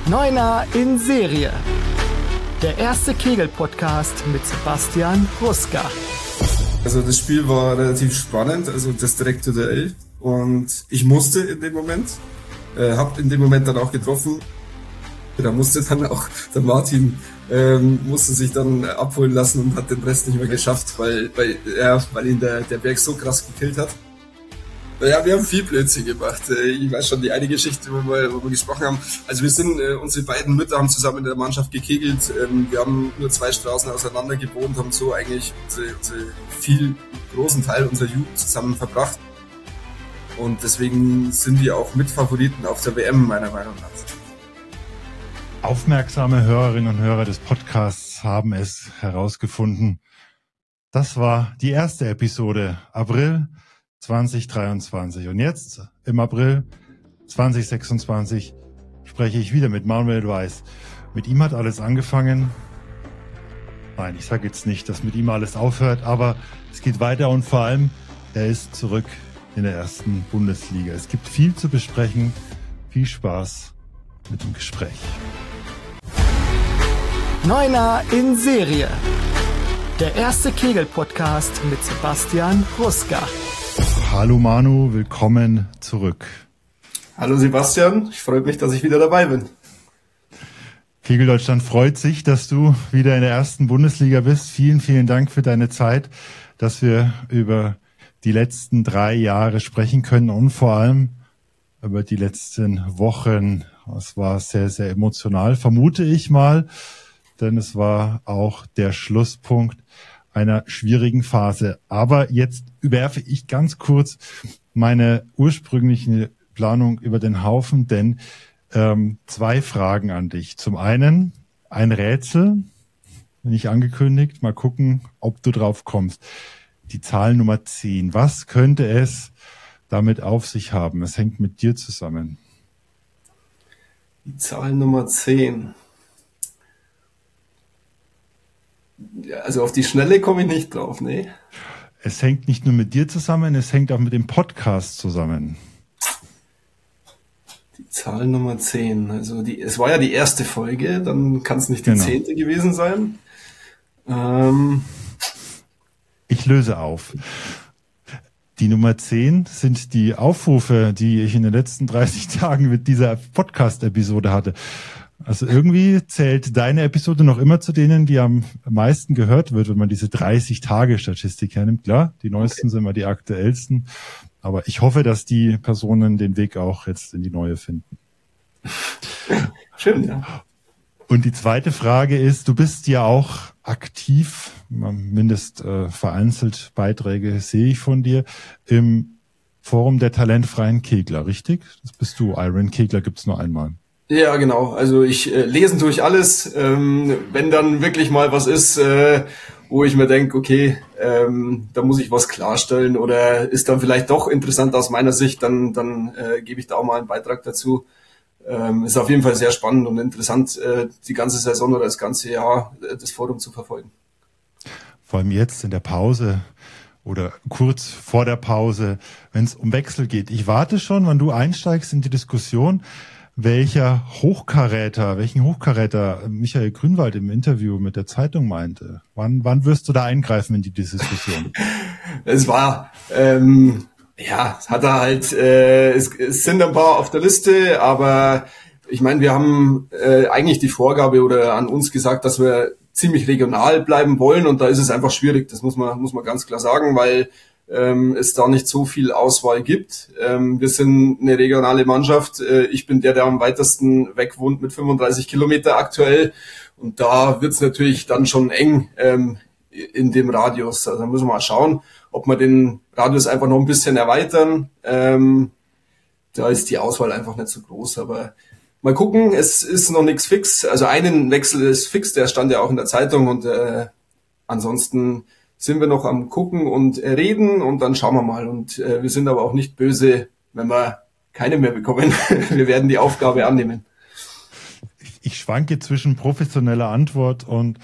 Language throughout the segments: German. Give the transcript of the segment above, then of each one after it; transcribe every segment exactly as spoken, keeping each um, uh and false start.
Neuner in Serie. Der erste Kegel-Podcast mit Sebastian Ruska. Also das Spiel war relativ spannend, also das direkte Duell. Und ich musste in dem Moment, äh, habe in dem Moment dann auch getroffen. Da musste dann auch der Martin ähm, musste sich dann abholen lassen und hat den Rest nicht mehr geschafft, weil weil, ja, weil ihn der, der Berg so krass gekillt hat. Ja, wir haben viel Blödsinn gemacht. Ich weiß schon die eine Geschichte, wo wir, wo wir gesprochen haben. Also wir sind, äh, unsere beiden Mütter haben zusammen in der Mannschaft gekegelt. Ähm, wir haben nur zwei Straßen auseinander gewohnt, haben so eigentlich unsere, unsere viel großen Teil unserer Jugend zusammen verbracht. Und deswegen sind wir auch Mitfavoriten auf der W M, meiner Meinung nach. Aufmerksame Hörerinnen und Hörer des Podcasts haben es herausgefunden. Das war die erste Episode, April zwanzig dreiundzwanzig. Und jetzt, im April zwanzig sechsundzwanzig, spreche ich wieder mit Manuel Weiß. Mit ihm hat alles angefangen. Nein, ich sage jetzt nicht, dass mit ihm alles aufhört, aber es geht weiter und vor allem, er ist zurück in der ersten Bundesliga. Es gibt viel zu besprechen. Viel Spaß mit dem Gespräch. Neuner in Serie. Der erste Kegel-Podcast mit Sebastian Ruska. Hallo Manu, willkommen zurück. Hallo Sebastian, ich freue mich, dass ich wieder dabei bin. Kegel Deutschland freut sich, dass du wieder in der ersten Bundesliga bist. Vielen, vielen Dank für deine Zeit, dass wir über die letzten drei Jahre sprechen können und vor allem über die letzten Wochen. Es war sehr, sehr emotional, vermute ich mal, denn es war auch der Schlusspunkt einer schwierigen Phase. Aber jetzt werfe ich ganz kurz meine ursprüngliche Planung über den Haufen, denn ähm, zwei Fragen an dich. Zum einen ein Rätsel, nicht angekündigt, mal gucken, ob du drauf kommst. Die Zahl Nummer zehn, was könnte es damit auf sich haben? Es hängt mit dir zusammen. Die Zahl Nummer zehn. Also auf die Schnelle komme ich nicht drauf, nee. Es hängt nicht nur mit dir zusammen, es hängt auch mit dem Podcast zusammen. Die Zahl Nummer zehn, also die, es war ja die erste Folge, dann kann es nicht die genau. zehnte gewesen sein. Ähm. Ich löse auf. Die Nummer zehn sind die Aufrufe, die ich in den letzten dreißig Tagen mit dieser Podcast-Episode hatte. Also irgendwie zählt deine Episode noch immer zu denen, die am meisten gehört wird, wenn man diese dreißig-Tage-Statistik hernimmt. Klar, die neuesten okay. sind immer die aktuellsten. Aber ich hoffe, dass die Personen den Weg auch jetzt in die neue finden. Schön, ja. Und die zweite Frage ist, du bist ja auch aktiv, mindest äh, vereinzelt Beiträge sehe ich von dir, im Forum der talentfreien Kegler, richtig? Das bist du, Iron Kegler gibt's nur einmal. Ja, genau. Also ich äh, lesen tue ich alles. Ähm, wenn dann wirklich mal was ist, äh, wo ich mir denke, okay, ähm, da muss ich was klarstellen oder ist dann vielleicht doch interessant aus meiner Sicht, dann dann äh, gebe ich da auch mal einen Beitrag dazu. Ähm, ist auf jeden Fall sehr spannend und interessant, äh, die ganze Saison oder das ganze Jahr äh, das Forum zu verfolgen. Vor allem jetzt in der Pause oder kurz vor der Pause, wenn es um Wechsel geht. Ich warte schon, wann du einsteigst in die Diskussion, welcher Hochkaräter, welchen Hochkaräter Michael Grünwald im Interview mit der Zeitung meinte. Wann, wann wirst du da eingreifen in die Diskussion? Es war, ähm, ja, hat er halt, äh, es, es sind ein paar auf der Liste, aber ich meine, wir haben äh, eigentlich die Vorgabe oder an uns gesagt, dass wir ziemlich regional bleiben wollen und da ist es einfach schwierig, das muss man, muss man ganz klar sagen, weil Ähm, es da nicht so viel Auswahl gibt. Ähm, wir sind eine regionale Mannschaft. Äh, ich bin der, der am weitesten weg wohnt mit fünfunddreißig Kilometer aktuell. Und da wird's natürlich dann schon eng ähm, in dem Radius. Also da müssen wir mal schauen, ob wir den Radius einfach noch ein bisschen erweitern. Ähm, da ist die Auswahl einfach nicht so groß. Aber mal gucken, es ist noch nichts fix. Also einen Wechsel ist fix, der stand ja auch in der Zeitung. Und äh, ansonsten sind wir noch am Gucken und Reden und dann schauen wir mal. Und äh, wir sind aber auch nicht böse, wenn wir keine mehr bekommen. Wir werden die Aufgabe annehmen. Ich, ich schwanke zwischen professioneller Antwort und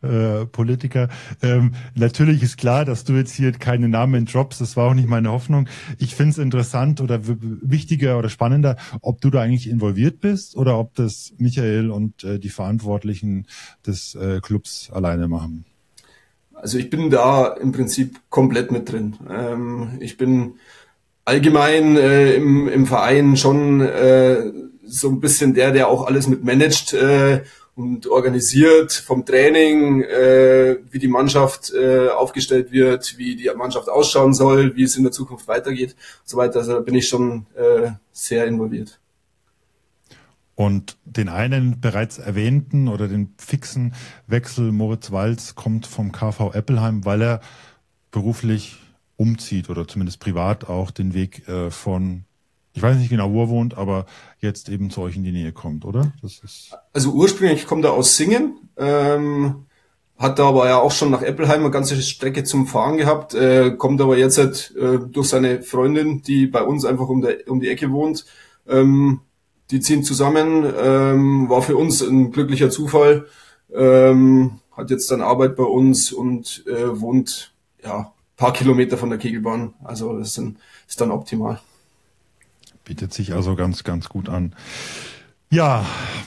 äh, Politiker. Ähm, natürlich ist klar, dass du jetzt hier keine Namen droppst. Das war auch nicht meine Hoffnung. Ich finde es interessant oder w- wichtiger oder spannender, ob du da eigentlich involviert bist oder ob das Michael und äh, die Verantwortlichen des äh, Clubs alleine machen. Also ich bin da im Prinzip komplett mit drin. Ähm, ich bin allgemein äh, im, im Verein schon äh, so ein bisschen der, der auch alles mit managt äh, und organisiert, vom Training, äh, wie die Mannschaft äh, aufgestellt wird, wie die Mannschaft ausschauen soll, wie es in der Zukunft weitergeht und so weiter. Also da bin ich schon äh, sehr involviert. Und den einen bereits erwähnten oder den fixen Wechsel Moritz Walz kommt vom K V Eppelheim, weil er beruflich umzieht oder zumindest privat auch den Weg äh, von, ich weiß nicht genau, wo er wohnt, aber jetzt eben zu euch in die Nähe kommt, oder? Das ist Also ursprünglich kommt er aus Singen, ähm, hat da aber ja auch schon nach Eppelheim eine ganze Strecke zum Fahren gehabt, äh, kommt aber jetzt halt äh, durch seine Freundin, die bei uns einfach um, der, um die Ecke wohnt, ähm, die ziehen zusammen, ähm, war für uns ein glücklicher Zufall, ähm, hat jetzt dann Arbeit bei uns und äh, wohnt ja paar Kilometer von der Kegelbahn, also das sind, ist dann optimal. Bietet sich also ganz, ganz gut an. Ja,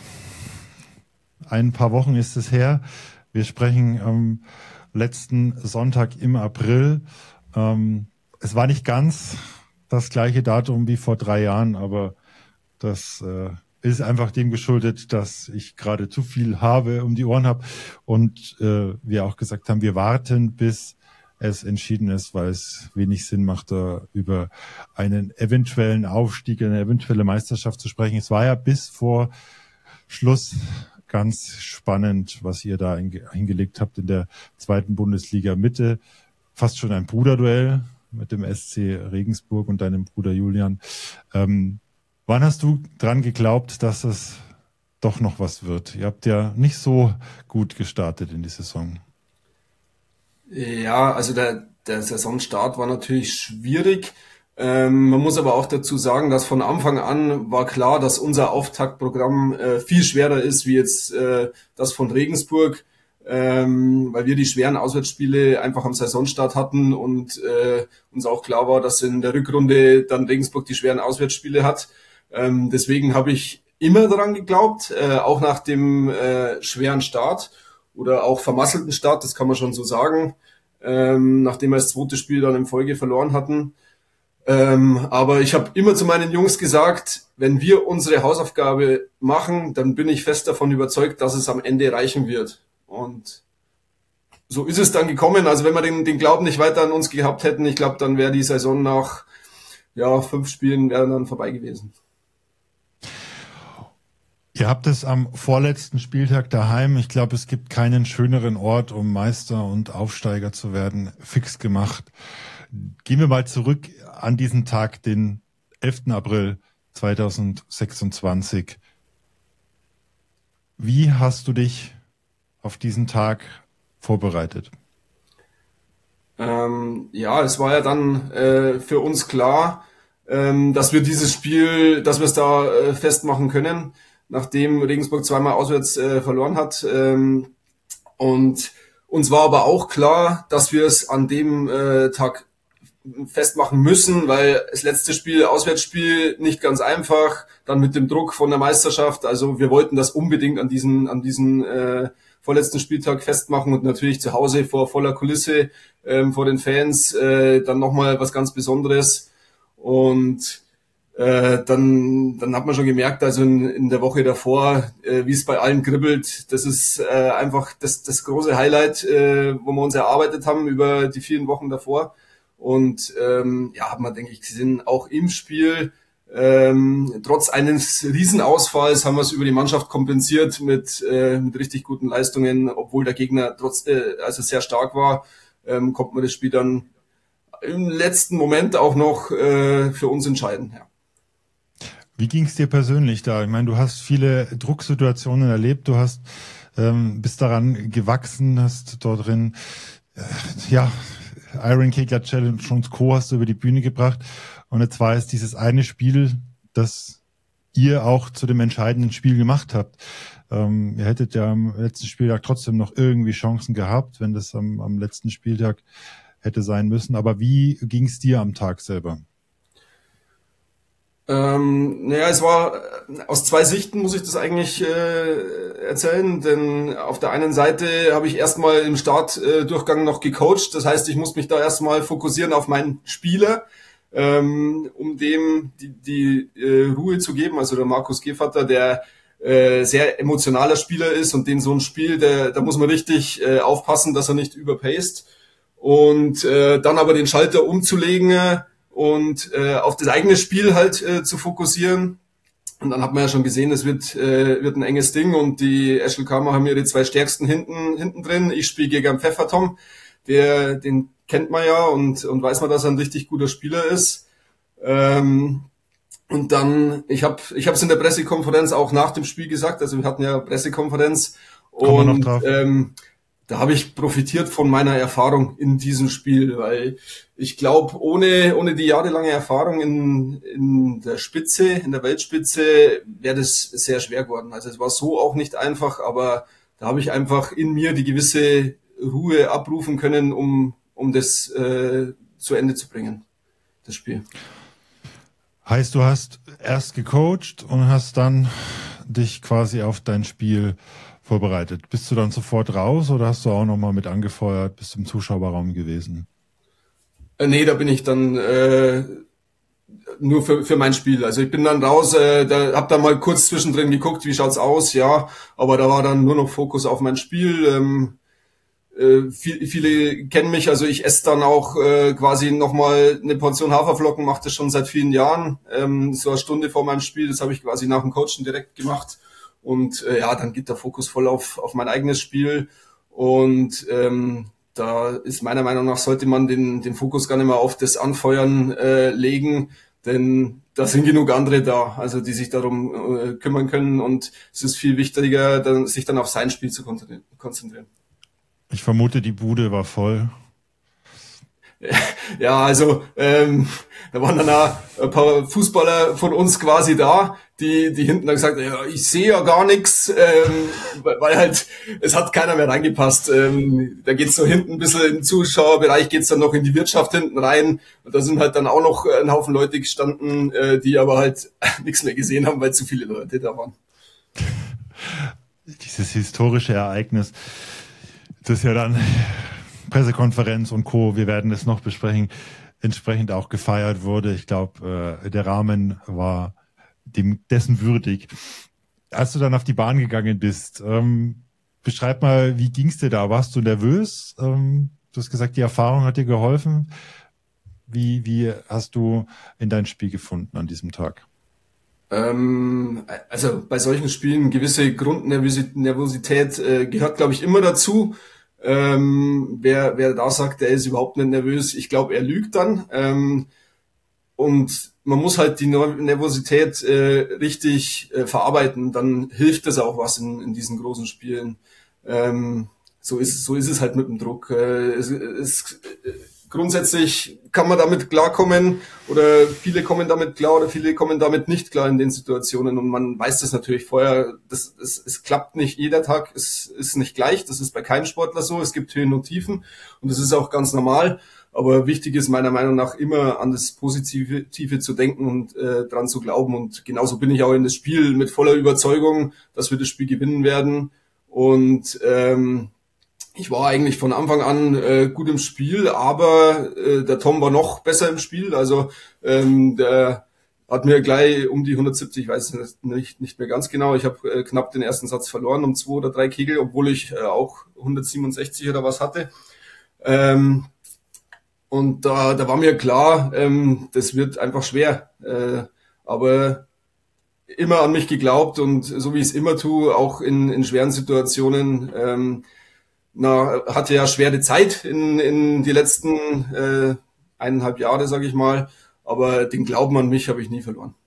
ein paar Wochen ist es her. Wir sprechen am letzten Sonntag im April. Ähm, es war nicht ganz das gleiche Datum wie vor drei Jahren, aber das äh, ist einfach dem geschuldet, dass ich gerade zu viel habe, um die Ohren habe und äh, wir auch gesagt haben, wir warten, bis es entschieden ist, weil es wenig Sinn macht, da über einen eventuellen Aufstieg, eine eventuelle Meisterschaft zu sprechen. Es war ja bis vor Schluss ganz spannend, was ihr da hingelegt habt in der zweiten Bundesliga Mitte. Fast schon ein Bruderduell mit dem S C Regensburg und deinem Bruder Julian. Ähm, wann hast du dran geglaubt, dass es doch noch was wird? Ihr habt ja nicht so gut gestartet in die Saison. Ja, also der, der Saisonstart war natürlich schwierig. Ähm, man muss aber auch dazu sagen, dass von Anfang an war klar, dass unser Auftaktprogramm äh, viel schwerer ist wie jetzt äh, das von Regensburg, ähm, weil wir die schweren Auswärtsspiele einfach am Saisonstart hatten und äh, uns auch klar war, dass in der Rückrunde dann Regensburg die schweren Auswärtsspiele hat. Ähm, deswegen habe ich immer daran geglaubt, äh, auch nach dem äh, schweren Start oder auch vermasselten Start, das kann man schon so sagen, ähm, nachdem wir das zweite Spiel dann in Folge verloren hatten. Ähm, aber ich habe immer zu meinen Jungs gesagt, wenn wir unsere Hausaufgabe machen, dann bin ich fest davon überzeugt, dass es am Ende reichen wird. Und so ist es dann gekommen. Also wenn wir den, den Glauben nicht weiter an uns gehabt hätten, ich glaube, dann wäre die Saison nach ja, fünf Spielen wäre dann vorbei gewesen. Ihr habt es am vorletzten Spieltag daheim, ich glaube, es gibt keinen schöneren Ort, um Meister und Aufsteiger zu werden, fix gemacht. Gehen wir mal zurück an diesen Tag, den elften April zweitausendsechsundzwanzig. Wie hast du dich auf diesen Tag vorbereitet? Ähm, ja, es war ja dann äh, für uns klar, ähm, dass wir dieses Spiel, dass wir es da äh, festmachen können, nachdem Regensburg zweimal auswärts äh, verloren hat. Ähm, und uns war aber auch klar, dass wir es an dem äh, Tag festmachen müssen, weil das letzte Spiel, Auswärtsspiel, nicht ganz einfach, dann mit dem Druck von der Meisterschaft. Also wir wollten das unbedingt an diesen, an diesen äh, vorletzten Spieltag festmachen und natürlich zu Hause vor voller Kulisse, ähm, vor den Fans, äh, dann nochmal was ganz Besonderes. Und Äh, dann, dann hat man schon gemerkt, also in, in der Woche davor, äh, wie es bei allen kribbelt, das ist äh, einfach das, das große Highlight, äh, wo wir uns erarbeitet haben über die vielen Wochen davor. Und ähm, ja, hat man, denke ich, gesehen, auch im Spiel, ähm, trotz eines Riesenausfalls haben wir es über die Mannschaft kompensiert mit, äh, mit richtig guten Leistungen, obwohl der Gegner trotz, äh, also sehr stark war, ähm, konnte man das Spiel dann im letzten Moment auch noch äh, für uns entscheiden, ja. Wie ging es dir persönlich da? Ich meine, du hast viele Drucksituationen erlebt, du hast ähm, bist daran gewachsen, hast dort drin äh, ja Iron Kegler Challenge und Co. hast du über die Bühne gebracht und jetzt war es dieses eine Spiel, das ihr auch zu dem entscheidenden Spiel gemacht habt. Ähm, ihr hättet ja am letzten Spieltag trotzdem noch irgendwie Chancen gehabt, wenn das am, am letzten Spieltag hätte sein müssen. Aber wie ging es dir am Tag selber? Ähm, naja, es war aus zwei Sichten, muss ich das eigentlich äh, erzählen, denn auf der einen Seite habe ich erstmal im Startdurchgang noch gecoacht, das heißt, ich muss mich da erstmal fokussieren auf meinen Spieler, ähm, um dem die, die äh, Ruhe zu geben, also der Markus Gevatter, der äh, sehr emotionaler Spieler ist und den so ein Spiel, der, da muss man richtig äh, aufpassen, dass er nicht überpaced und äh, dann aber den Schalter umzulegen und äh, auf das eigene Spiel halt äh, zu fokussieren. Und dann hat man ja schon gesehen, es wird äh, wird ein enges Ding und die Eschel Kammer haben ihre zwei stärksten hinten hinten drin. Ich spiele gegen einen Pfeffertom, der den kennt man ja und und weiß man, dass er ein richtig guter Spieler ist. Ähm, und dann, ich habe ich habe es in der Pressekonferenz auch nach dem Spiel gesagt, also wir hatten ja Pressekonferenz und ähm, da habe ich profitiert von meiner Erfahrung in diesem Spiel, weil ich glaube, ohne ohne die jahrelange Erfahrung in in der Spitze, in der Weltspitze, wäre das sehr schwer geworden. Also es war so auch nicht einfach, aber da habe ich einfach in mir die gewisse Ruhe abrufen können, um um das äh, zu Ende zu bringen, das Spiel. Heißt, du hast erst gecoacht und hast dann dich quasi auf dein Spiel vorbereitet. Bist du dann sofort raus oder hast du auch nochmal mit angefeuert, bist im Zuschauerraum gewesen? Äh, nee, da bin ich dann äh, nur für für mein Spiel. Also ich bin dann raus, äh, da hab da mal kurz zwischendrin geguckt, wie schaut's aus, ja, aber da war dann nur noch Fokus auf mein Spiel. Ähm, äh, viel, viele kennen mich, also ich esse dann auch äh, quasi nochmal eine Portion Haferflocken, mache das schon seit vielen Jahren. Ähm, so eine Stunde vor meinem Spiel, das habe ich quasi nach dem Coachen direkt gemacht. Und äh, ja, dann geht der Fokus voll auf auf mein eigenes Spiel und ähm, da ist meiner Meinung nach, sollte man den den Fokus gar nicht mehr auf das Anfeuern äh, legen, denn da sind genug andere da, also die sich darum äh, kümmern können und es ist viel wichtiger, dann, sich dann auf sein Spiel zu konzentrieren. Ich vermute, die Bude war voll. Ja, also ähm, da waren dann auch ein paar Fußballer von uns quasi da, die die hinten dann gesagt haben, ja, ich sehe ja gar nichts, ähm, weil halt, es hat keiner mehr reingepasst. Ähm, da geht's so hinten ein bisschen im Zuschauerbereich, geht's dann noch in die Wirtschaft hinten rein und da sind halt dann auch noch ein Haufen Leute gestanden, äh, die aber halt nichts mehr gesehen haben, weil zu viele Leute da waren. Dieses historische Ereignis, das ja dann Pressekonferenz und Co., wir werden es noch besprechen, entsprechend auch gefeiert wurde. Ich glaube, äh, der Rahmen war dem dessen würdig. Als du dann auf die Bahn gegangen bist, ähm, beschreib mal, wie ging's dir da? Warst du nervös? Ähm, du hast gesagt, die Erfahrung hat dir geholfen. Wie, wie hast du in dein Spiel gefunden an diesem Tag? Ähm, also bei solchen Spielen gewisse Grundnervosität äh, gehört, glaube ich, immer dazu. Ähm, wer, wer da sagt, der ist überhaupt nicht nervös, ich glaube, er lügt dann. Ähm, und man muss halt die Nervosität äh, richtig äh, verarbeiten, dann hilft das auch was in, in diesen großen Spielen. Ähm, so ist so ist es halt mit dem Druck. Äh, es, es, äh, grundsätzlich kann man damit klarkommen oder viele kommen damit klar oder viele kommen damit nicht klar in den Situationen und man weiß das natürlich vorher, das, es, es klappt nicht jeder Tag, es ist nicht gleich, das ist bei keinem Sportler so, es gibt Höhen und Tiefen und das ist auch ganz normal, aber wichtig ist meiner Meinung nach immer an das Positive Tiefe zu denken und äh, dran zu glauben und genauso bin ich auch in das Spiel mit voller Überzeugung, dass wir das Spiel gewinnen werden und ähm, ich war eigentlich von Anfang an äh, gut im Spiel, aber äh, der Tom war noch besser im Spiel. Also ähm, der hat mir gleich um die hundertsiebzig, ich weiß es nicht, nicht mehr ganz genau, ich habe äh, knapp den ersten Satz verloren um zwei oder drei Kegel, obwohl ich äh, auch hundertsiebenundsechzig oder was hatte. Ähm, und da, da war mir klar, ähm, das wird einfach schwer. Äh, aber immer an mich geglaubt und so wie ich es immer tue, auch in, in schweren Situationen, ähm, Na, hatte ja schwere Zeit in, in die letzten äh, eineinhalb Jahre, sage ich mal. Aber den Glauben an mich habe ich nie verloren.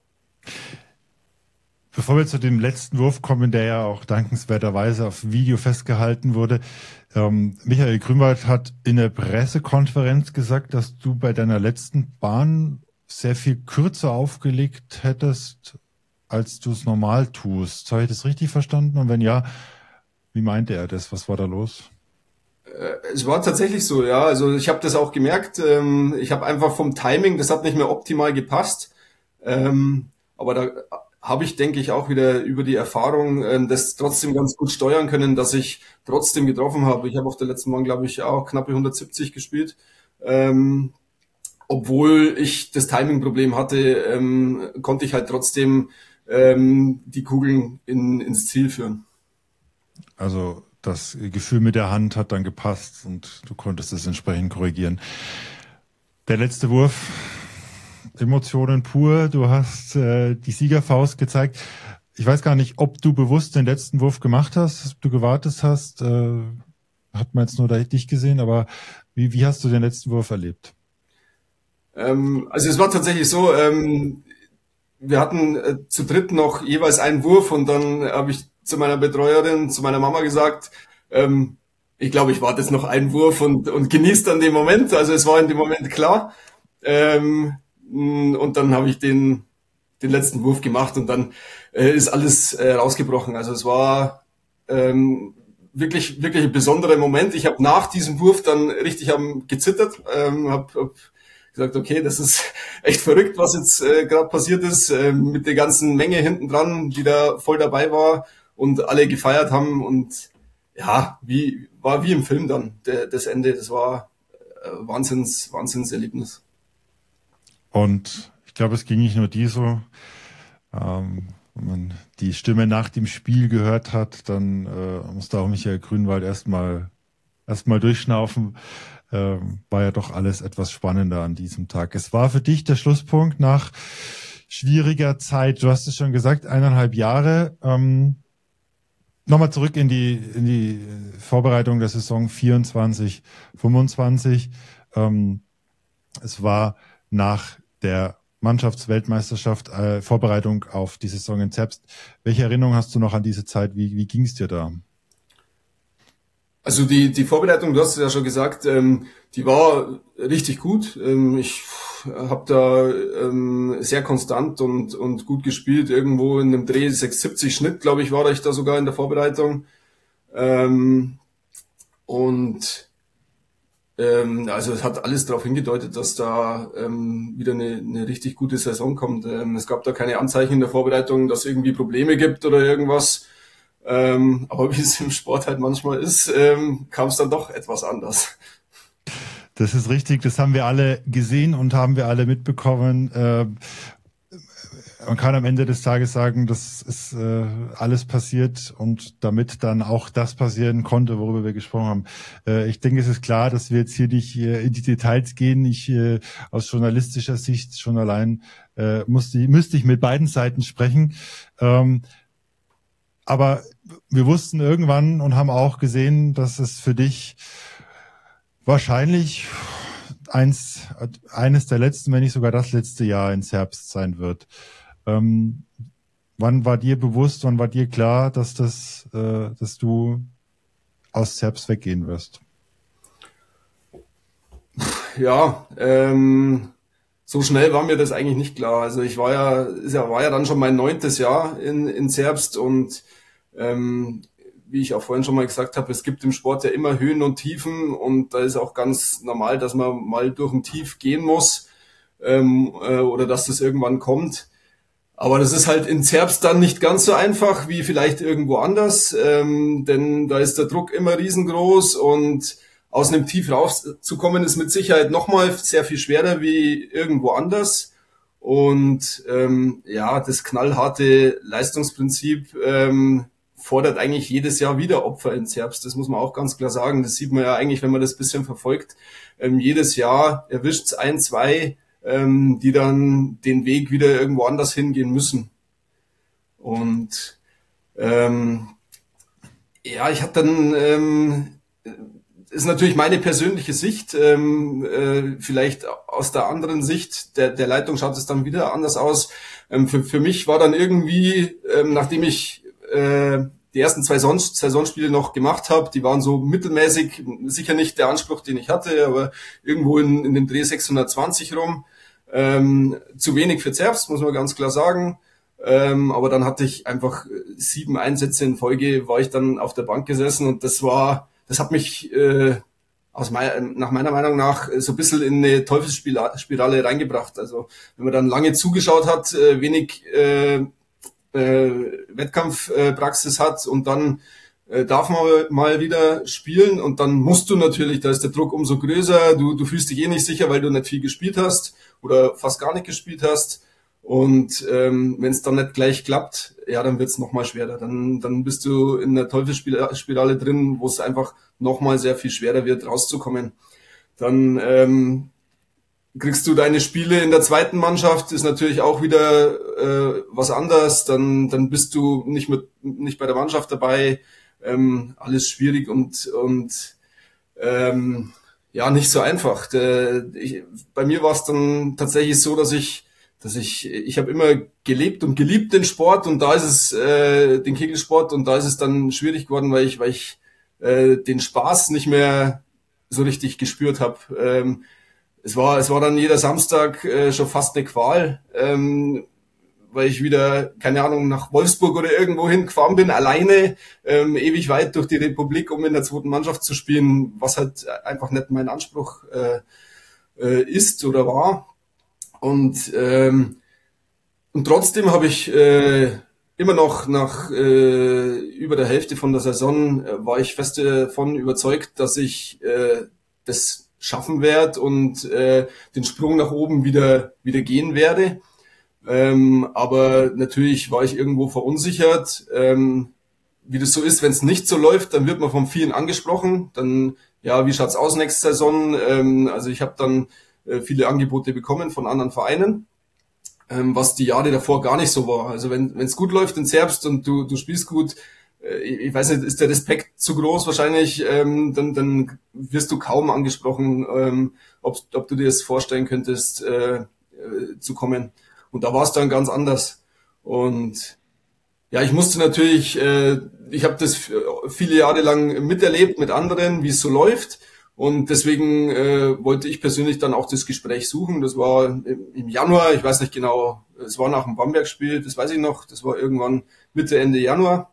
Bevor wir zu dem letzten Wurf kommen, der ja auch dankenswerterweise auf Video festgehalten wurde, ähm, Michael Grünwald hat in der Pressekonferenz gesagt, dass du bei deiner letzten Bahn sehr viel kürzer aufgelegt hättest als du es normal tust. Habe ich das richtig verstanden? Und wenn ja, wie meinte er das? Was war da los? Es war tatsächlich so, ja. Also ich habe das auch gemerkt. Ähm, ich habe einfach vom Timing, das hat nicht mehr optimal gepasst. Ähm, aber da habe ich, denke ich, auch wieder über die Erfahrung ähm, das trotzdem ganz gut steuern können, dass ich trotzdem getroffen habe. Ich habe auf der letzten Bahn, glaube ich, auch knappe hundertsiebzig gespielt. Ähm, obwohl ich das Timing-Problem hatte, ähm, konnte ich halt trotzdem ähm, die Kugeln in, ins Ziel führen. Also das Gefühl mit der Hand hat dann gepasst und du konntest es entsprechend korrigieren. Der letzte Wurf, Emotionen pur, du hast äh, die Siegerfaust gezeigt. Ich weiß gar nicht, ob du bewusst den letzten Wurf gemacht hast, ob du gewartet hast, äh, hat man jetzt nur da dich gesehen, aber wie, wie hast du den letzten Wurf erlebt? Ähm, also es war tatsächlich so, ähm, wir hatten äh, zu dritt noch jeweils einen Wurf und dann habe ich zu meiner Betreuerin, zu meiner Mama gesagt, ähm, ich glaube, ich warte jetzt noch einen Wurf und, und genieße dann den Moment. Also es war in dem Moment klar. Ähm, und dann habe ich den, den letzten Wurf gemacht und dann äh, ist alles äh, rausgebrochen. Also es war ähm, wirklich, wirklich ein besonderer Moment. Ich habe nach diesem Wurf dann richtig am gezittert, ähm, habe hab gesagt, okay, das ist echt verrückt, was jetzt äh, gerade passiert ist, äh, mit der ganzen Menge hinten dran, die da voll dabei war und alle gefeiert haben und ja, wie war wie im Film dann der, das Ende. Das war äh, Wahnsinns, Wahnsinnserlebnis. Und ich glaube, es ging nicht nur dir so. Ähm, wenn man die Stimme nach dem Spiel gehört hat, dann äh, musste auch Michael Grünwald erstmal erstmal durchschnaufen. Ähm, war ja doch alles etwas spannender an diesem Tag. Es war für dich der Schlusspunkt nach schwieriger Zeit. Du hast es schon gesagt, eineinhalb Jahre. Ähm, Nochmal zurück in die in die Vorbereitung der Saison vierundzwanzig fünfundzwanzig. Ähm, es war nach der Mannschaftsweltmeisterschaft äh, Vorbereitung auf die Saison in Zerbst. Welche Erinnerung hast du noch an diese Zeit? Wie wie ging es dir da? Also die die Vorbereitung, du hast es ja schon gesagt, ähm, die war richtig gut. Ähm, ich habe da ähm, sehr konstant und und gut gespielt. Irgendwo in einem Dreh sechs siebzig Schnitt, glaube ich, war ich da sogar in der Vorbereitung. Ähm, und ähm, also es hat alles darauf hingedeutet, dass da ähm, wieder eine, eine richtig gute Saison kommt. Ähm, es gab da keine Anzeichen in der Vorbereitung, dass es irgendwie Probleme gibt oder irgendwas. Ähm, aber wie es im Sport halt manchmal ist, ähm, kam es dann doch etwas anders. Das ist richtig, das haben wir alle gesehen und haben wir alle mitbekommen. Äh, man kann am Ende des Tages sagen, dass ist äh, alles passiert und damit dann auch das passieren konnte, worüber wir gesprochen haben. Äh, ich denke, es ist klar, dass wir jetzt hier nicht äh, in die Details gehen. Ich äh, aus journalistischer Sicht schon allein äh, musste, müsste ich mit beiden Seiten sprechen. Ähm, aber wir wussten irgendwann und haben auch gesehen, dass es für dich wahrscheinlich eins, eines der letzten, wenn nicht sogar das letzte Jahr in Zerbst sein wird. Ähm, wann war dir bewusst, wann war dir klar, dass das, äh, dass du aus Zerbst weggehen wirst? Ja, ähm, so schnell war mir das eigentlich nicht klar. Also ich war ja, es war ja dann schon mein neuntes Jahr in, in Zerbst und ähm, wie ich auch vorhin schon mal gesagt habe, es gibt im Sport ja immer Höhen und Tiefen und da ist auch ganz normal, dass man mal durch ein Tief gehen muss ähm, äh, oder dass das irgendwann kommt. Aber das ist halt in Zerbst dann nicht ganz so einfach wie vielleicht irgendwo anders, ähm, denn da ist der Druck immer riesengroß und aus einem Tief rauszukommen ist mit Sicherheit nochmal sehr viel schwerer wie irgendwo anders. Und ähm, ja, das knallharte Leistungsprinzip ähm, fordert eigentlich jedes Jahr wieder Opfer in Zerbst. Das muss man auch ganz klar sagen. Das sieht man ja eigentlich, wenn man das bisschen verfolgt. Ähm, jedes Jahr erwischt es ein, zwei, ähm, die dann den Weg wieder irgendwo anders hingehen müssen. Und ähm, ja, ich habe dann, ähm, ist natürlich meine persönliche Sicht, ähm, äh, vielleicht aus der anderen Sicht der, der Leitung schaut es dann wieder anders aus. Ähm, für, für mich war dann irgendwie, ähm, nachdem ich äh, die ersten zwei Saison, Saisonspiele noch gemacht habe, die waren so mittelmäßig, sicher nicht der Anspruch, den ich hatte, aber irgendwo in, in dem Dreh sechshundertzwanzig rum. Ähm, zu wenig für Zerbst, muss man ganz klar sagen. Ähm, aber dann hatte ich einfach sieben Einsätze in Folge, war ich dann auf der Bank gesessen und das war, das hat mich äh, aus meiner, nach meiner Meinung nach so ein bisschen in eine Teufelsspirale reingebracht. Also wenn man dann lange zugeschaut hat, äh, wenig äh, äh, Wettkampfpraxis äh, hat und dann äh, darf man mal wieder spielen und dann musst du natürlich, da ist der Druck umso größer, du, du fühlst dich eh nicht sicher, weil du nicht viel gespielt hast oder fast gar nicht gespielt hast. Und ähm, wenn es dann nicht gleich klappt, ja, dann wird's noch mal schwerer. Dann, dann bist du in der Teufelsspirale drin, wo es einfach noch mal sehr viel schwerer wird, rauszukommen. Dann ähm, kriegst du deine Spiele in der zweiten Mannschaft, ist natürlich auch wieder äh, was anderes. Dann, dann bist du nicht mit, nicht bei der Mannschaft dabei. Ähm, alles schwierig und und ähm, ja, nicht so einfach. Der, ich, bei mir war es dann tatsächlich so, dass ich dass ich, ich habe immer gelebt und geliebt den Sport und da ist es, äh, den Kegelsport und da ist es dann schwierig geworden, weil ich, weil ich äh, den Spaß nicht mehr so richtig gespürt habe. Ähm, es war, es war dann jeder Samstag äh, schon fast eine Qual, ähm, weil ich wieder, keine Ahnung, nach Wolfsburg oder irgendwo hingefahren bin, alleine, ähm, ewig weit durch die Republik, um in der zweiten Mannschaft zu spielen, was halt einfach nicht mein Anspruch äh, äh, ist oder war. Und ähm, und trotzdem habe ich äh, immer noch nach äh, über der Hälfte von der Saison äh, war ich fest davon überzeugt, dass ich äh, das schaffen werde und äh, den Sprung nach oben wieder wieder gehen werde. Ähm, aber natürlich war ich irgendwo verunsichert. Ähm, wie das so ist, wenn es nicht so läuft, dann wird man von vielen angesprochen. Dann, ja, wie schaut's aus nächste Saison? Ähm, also ich habe dann viele Angebote bekommen von anderen Vereinen, ähm, was die Jahre davor gar nicht so war. Also wenn es gut läuft in Zerbst und du du spielst gut, äh, ich weiß nicht, ist der Respekt zu groß wahrscheinlich, ähm, dann dann wirst du kaum angesprochen, ähm, ob ob du dir das vorstellen könntest, äh, äh, zu kommen. Und da war es dann ganz anders. Und ja, ich musste natürlich, äh, ich habe das viele Jahre lang miterlebt mit anderen, wie es so läuft. Und deswegen äh, wollte ich persönlich dann auch das Gespräch suchen. Das war im, im Januar, ich weiß nicht genau, es war nach dem Bamberg-Spiel, das weiß ich noch, das war irgendwann Mitte, Ende Januar.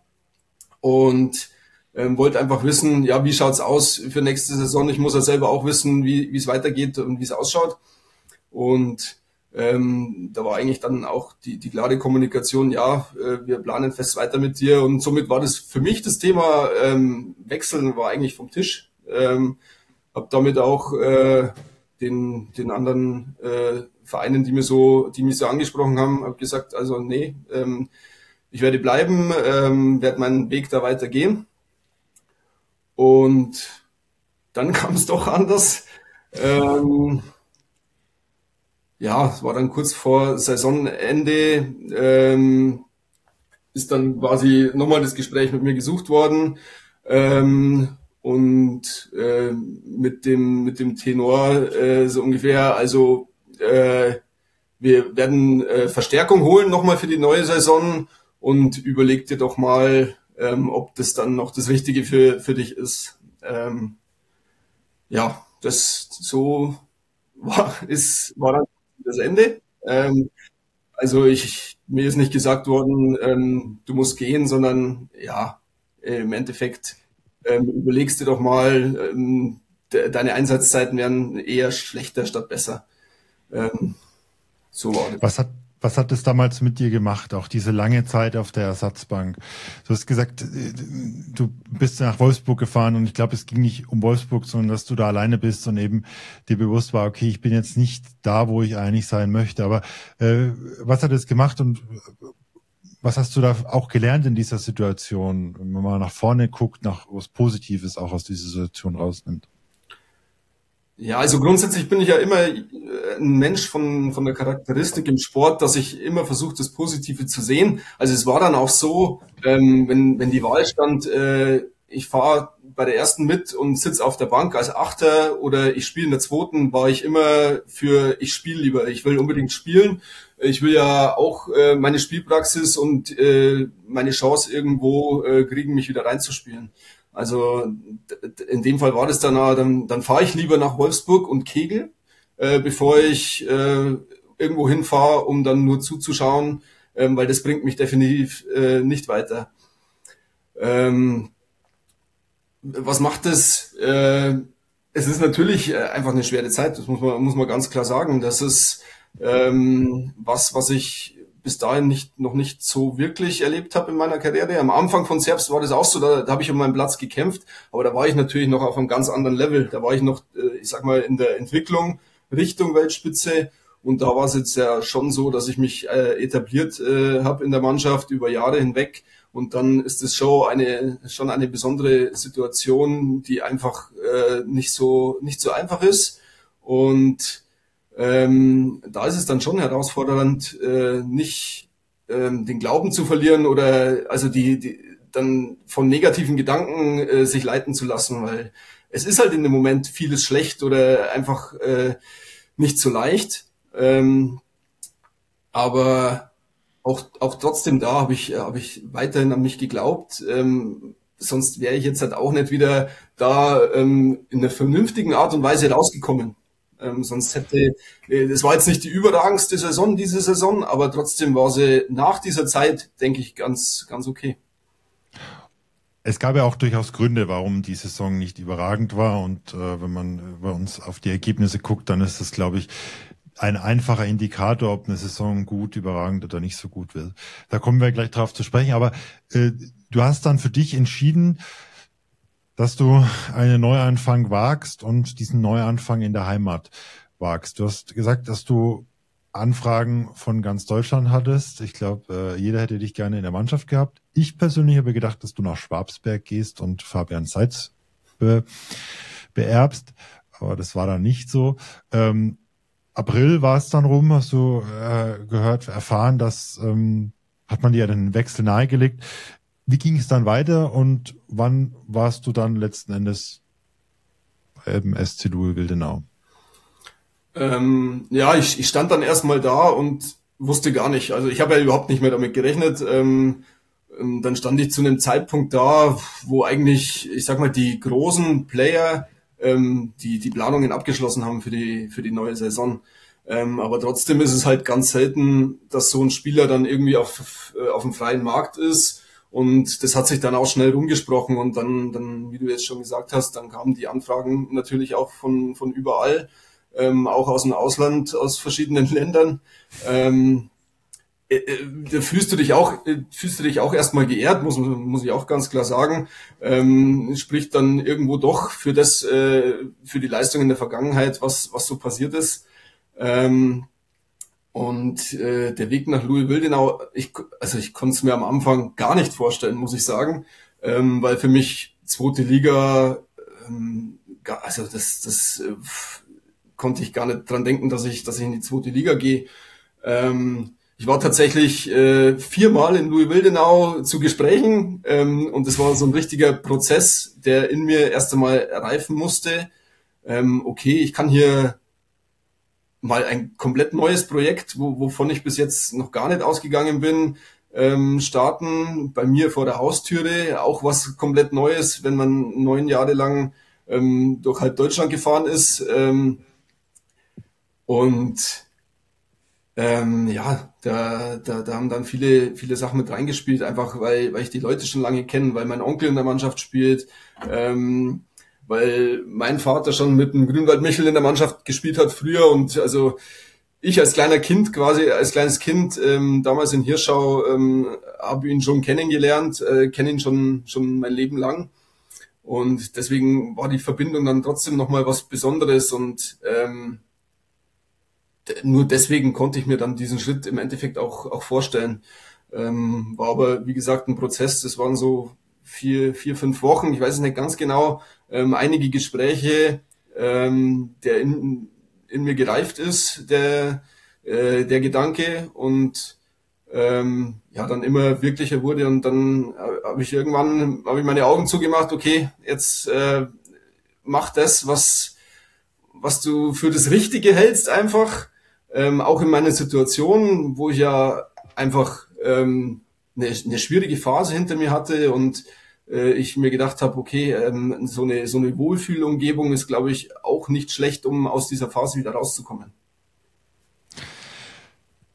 Und ähm, wollte einfach wissen, ja, wie schaut's aus für nächste Saison? Ich muss ja selber auch wissen, wie wie es weitergeht und wie es ausschaut. Und ähm, da war eigentlich dann auch die die klare Kommunikation, ja, äh, wir planen fest weiter mit dir. Und somit war das für mich das Thema ähm, Wechseln war eigentlich vom Tisch. Ähm, Hab damit auch äh, den den anderen äh, Vereinen, die mir so, die mich so angesprochen haben, habe gesagt, also nee, ähm, ich werde bleiben, ähm, werde meinen Weg da weitergehen. Und dann kam es doch anders. Ähm, ja, es war dann kurz vor Saisonende, ähm, ist dann quasi nochmal das Gespräch mit mir gesucht worden. Ähm, Und äh, mit dem mit dem Tenor äh, so ungefähr, also äh, wir werden äh, Verstärkung holen nochmal für die neue Saison und überleg dir doch mal, ähm, ob das dann noch das Richtige für für dich ist. Ähm, ja, das so war ist war dann das Ende. Ähm, also ich mir ist nicht gesagt worden, ähm, du musst gehen, sondern ja, äh, im Endeffekt Ähm, überlegst dir doch mal, ähm, de deine Einsatzzeiten werden eher schlechter statt besser. Ähm, so war das. Was hat, was hat es damals mit dir gemacht, auch diese lange Zeit auf der Ersatzbank? Du hast gesagt, du bist nach Wolfsburg gefahren und ich glaube, es ging nicht um Wolfsburg, sondern dass du da alleine bist und eben dir bewusst war, okay, ich bin jetzt nicht da, wo ich eigentlich sein möchte. Aber äh, was hat es gemacht und was hast du da auch gelernt in dieser Situation, wenn man mal nach vorne guckt, nach was Positives auch aus dieser Situation rausnimmt? Ja, also grundsätzlich bin ich ja immer ein Mensch von von der Charakteristik im Sport, dass ich immer versuche, das Positive zu sehen. Also es war dann auch so, ähm, wenn wenn die Wahl stand, äh, ich fahre bei der ersten mit und sitze auf der Bank als Achter oder ich spiele in der zweiten, war ich immer für, ich spiele lieber, ich will unbedingt spielen. Ich will ja auch äh, meine Spielpraxis und äh, meine Chance irgendwo äh, kriegen, mich wieder reinzuspielen. Also in dem Fall war das dann, dann, dann fahre ich lieber nach Wolfsburg und kegel, äh, bevor ich äh, irgendwo hinfahre, um dann nur zuzuschauen, ähm, weil das bringt mich definitiv äh, nicht weiter. Ähm, was macht das? Äh, es ist natürlich äh, einfach eine schwere Zeit, das muss man, muss man ganz klar sagen. Das ist ähm, was, was ich bis dahin nicht, noch nicht so wirklich erlebt habe in meiner Karriere. Am Anfang von Serbs war das auch so, da, da habe ich um meinen Platz gekämpft, aber da war ich natürlich noch auf einem ganz anderen Level. Da war ich noch, äh, ich sag mal, in der Entwicklung Richtung Weltspitze, und da war es jetzt ja schon so, dass ich mich äh, etabliert äh, habe in der Mannschaft über Jahre hinweg, und dann ist es schon eine schon eine besondere Situation, die einfach äh, nicht so nicht so einfach ist, und Ähm, da ist es dann schon herausfordernd, äh, nicht ähm, den Glauben zu verlieren oder also die, die dann von negativen Gedanken äh, sich leiten zu lassen, weil es ist halt in dem Moment vieles schlecht oder einfach äh, nicht so leicht. Ähm, aber auch auch trotzdem da habe ich habe ich weiterhin an mich geglaubt. Ähm, sonst wäre ich jetzt halt auch nicht wieder da ähm, in einer vernünftigen Art und Weise rausgekommen. Ähm, sonst hätte, äh, das war jetzt nicht die überragendste Saison, diese Saison, aber trotzdem war sie nach dieser Zeit, denke ich, ganz, ganz okay. Es gab ja auch durchaus Gründe, warum die Saison nicht überragend war, und äh, wenn man bei uns auf die Ergebnisse guckt, dann ist das, glaube ich, ein einfacher Indikator, ob eine Saison gut, überragend oder nicht so gut wird. Da kommen wir gleich drauf zu sprechen, aber äh, du hast dann für dich entschieden, dass du einen Neuanfang wagst und diesen Neuanfang in der Heimat wagst. Du hast gesagt, dass du Anfragen von ganz Deutschland hattest. Ich glaube, jeder hätte dich gerne in der Mannschaft gehabt. Ich persönlich habe gedacht, dass du nach Schwabsberg gehst und Fabian Seitz be- beerbst, aber das war dann nicht so. Ähm, April war es dann rum, hast du äh, gehört, erfahren, dass ähm, hat man dir den Wechsel nahegelegt. Wie ging es dann weiter und wann warst du dann letzten Endes beim S C Louis Wildenau? Ähm, ja, ich, ich stand dann erstmal da und wusste gar nicht, also ich habe ja überhaupt nicht mehr damit gerechnet. Ähm, dann stand ich zu einem Zeitpunkt da, wo eigentlich, ich sag mal, die großen Player ähm, die die Planungen abgeschlossen haben für die für die neue Saison. Ähm, aber trotzdem ist es halt ganz selten, dass so ein Spieler dann irgendwie auf, auf dem freien Markt ist. Und das hat sich dann auch schnell rumgesprochen, und dann, dann, wie du jetzt schon gesagt hast, dann kamen die Anfragen natürlich auch von, von überall, ähm, auch aus dem Ausland, aus verschiedenen Ländern. Ähm, äh, da fühlst du dich auch, äh, fühlst du dich auch erstmal geehrt, muss, muss ich auch ganz klar sagen. Ähm, spricht dann irgendwo doch für das, äh, für die Leistung in der Vergangenheit, was, was so passiert ist. Ähm, Und äh, der Weg nach Louis Wildenau, ich, also ich konnte es mir am Anfang gar nicht vorstellen, muss ich sagen, ähm, weil für mich zweite Liga, ähm, gar, also das, das äh, konnte ich gar nicht dran denken, dass ich, dass ich in die zweite Liga gehe. Ähm, ich war tatsächlich äh, viermal in Louis Wildenau zu Gesprächen, ähm, und es war so ein richtiger Prozess, der in mir erst einmal reifen musste. Ähm, okay, ich kann hier mal ein komplett neues Projekt, wo, wovon ich bis jetzt noch gar nicht ausgegangen bin, ähm, starten, bei mir vor der Haustüre, auch was komplett Neues, wenn man neun Jahre lang ähm, durch halb Deutschland gefahren ist. Ähm, und ähm, ja, da, da, da haben dann viele, viele Sachen mit reingespielt, einfach weil, weil ich die Leute schon lange kenne, weil mein Onkel in der Mannschaft spielt, ähm, weil mein Vater schon mit dem Grünwald Michel in der Mannschaft gespielt hat früher, und also ich als kleiner Kind quasi, als kleines Kind, ähm, damals in Hirschau, ähm, habe ihn schon kennengelernt, äh, kenne ihn schon schon mein Leben lang, und deswegen war die Verbindung dann trotzdem nochmal was Besonderes, und ähm, d- nur deswegen konnte ich mir dann diesen Schritt im Endeffekt auch auch vorstellen. Ähm, war aber, wie gesagt, ein Prozess, das waren so vier, vier, fünf Wochen, ich weiß es nicht ganz genau, ähm, einige Gespräche, ähm, der in, in mir gereift ist, der, äh, der Gedanke, und ähm, ja, dann immer wirklicher wurde, und dann äh, habe ich irgendwann, habe ich meine Augen zugemacht, okay, jetzt äh, mach das, was, was du für das Richtige hältst einfach, ähm, auch in meiner Situation, wo ich ja einfach ähm, eine, eine schwierige Phase hinter mir hatte, und äh, ich mir gedacht habe, okay, ähm, so eine so eine Wohlfühlumgebung ist, glaube ich, auch nicht schlecht, um aus dieser Phase wieder rauszukommen.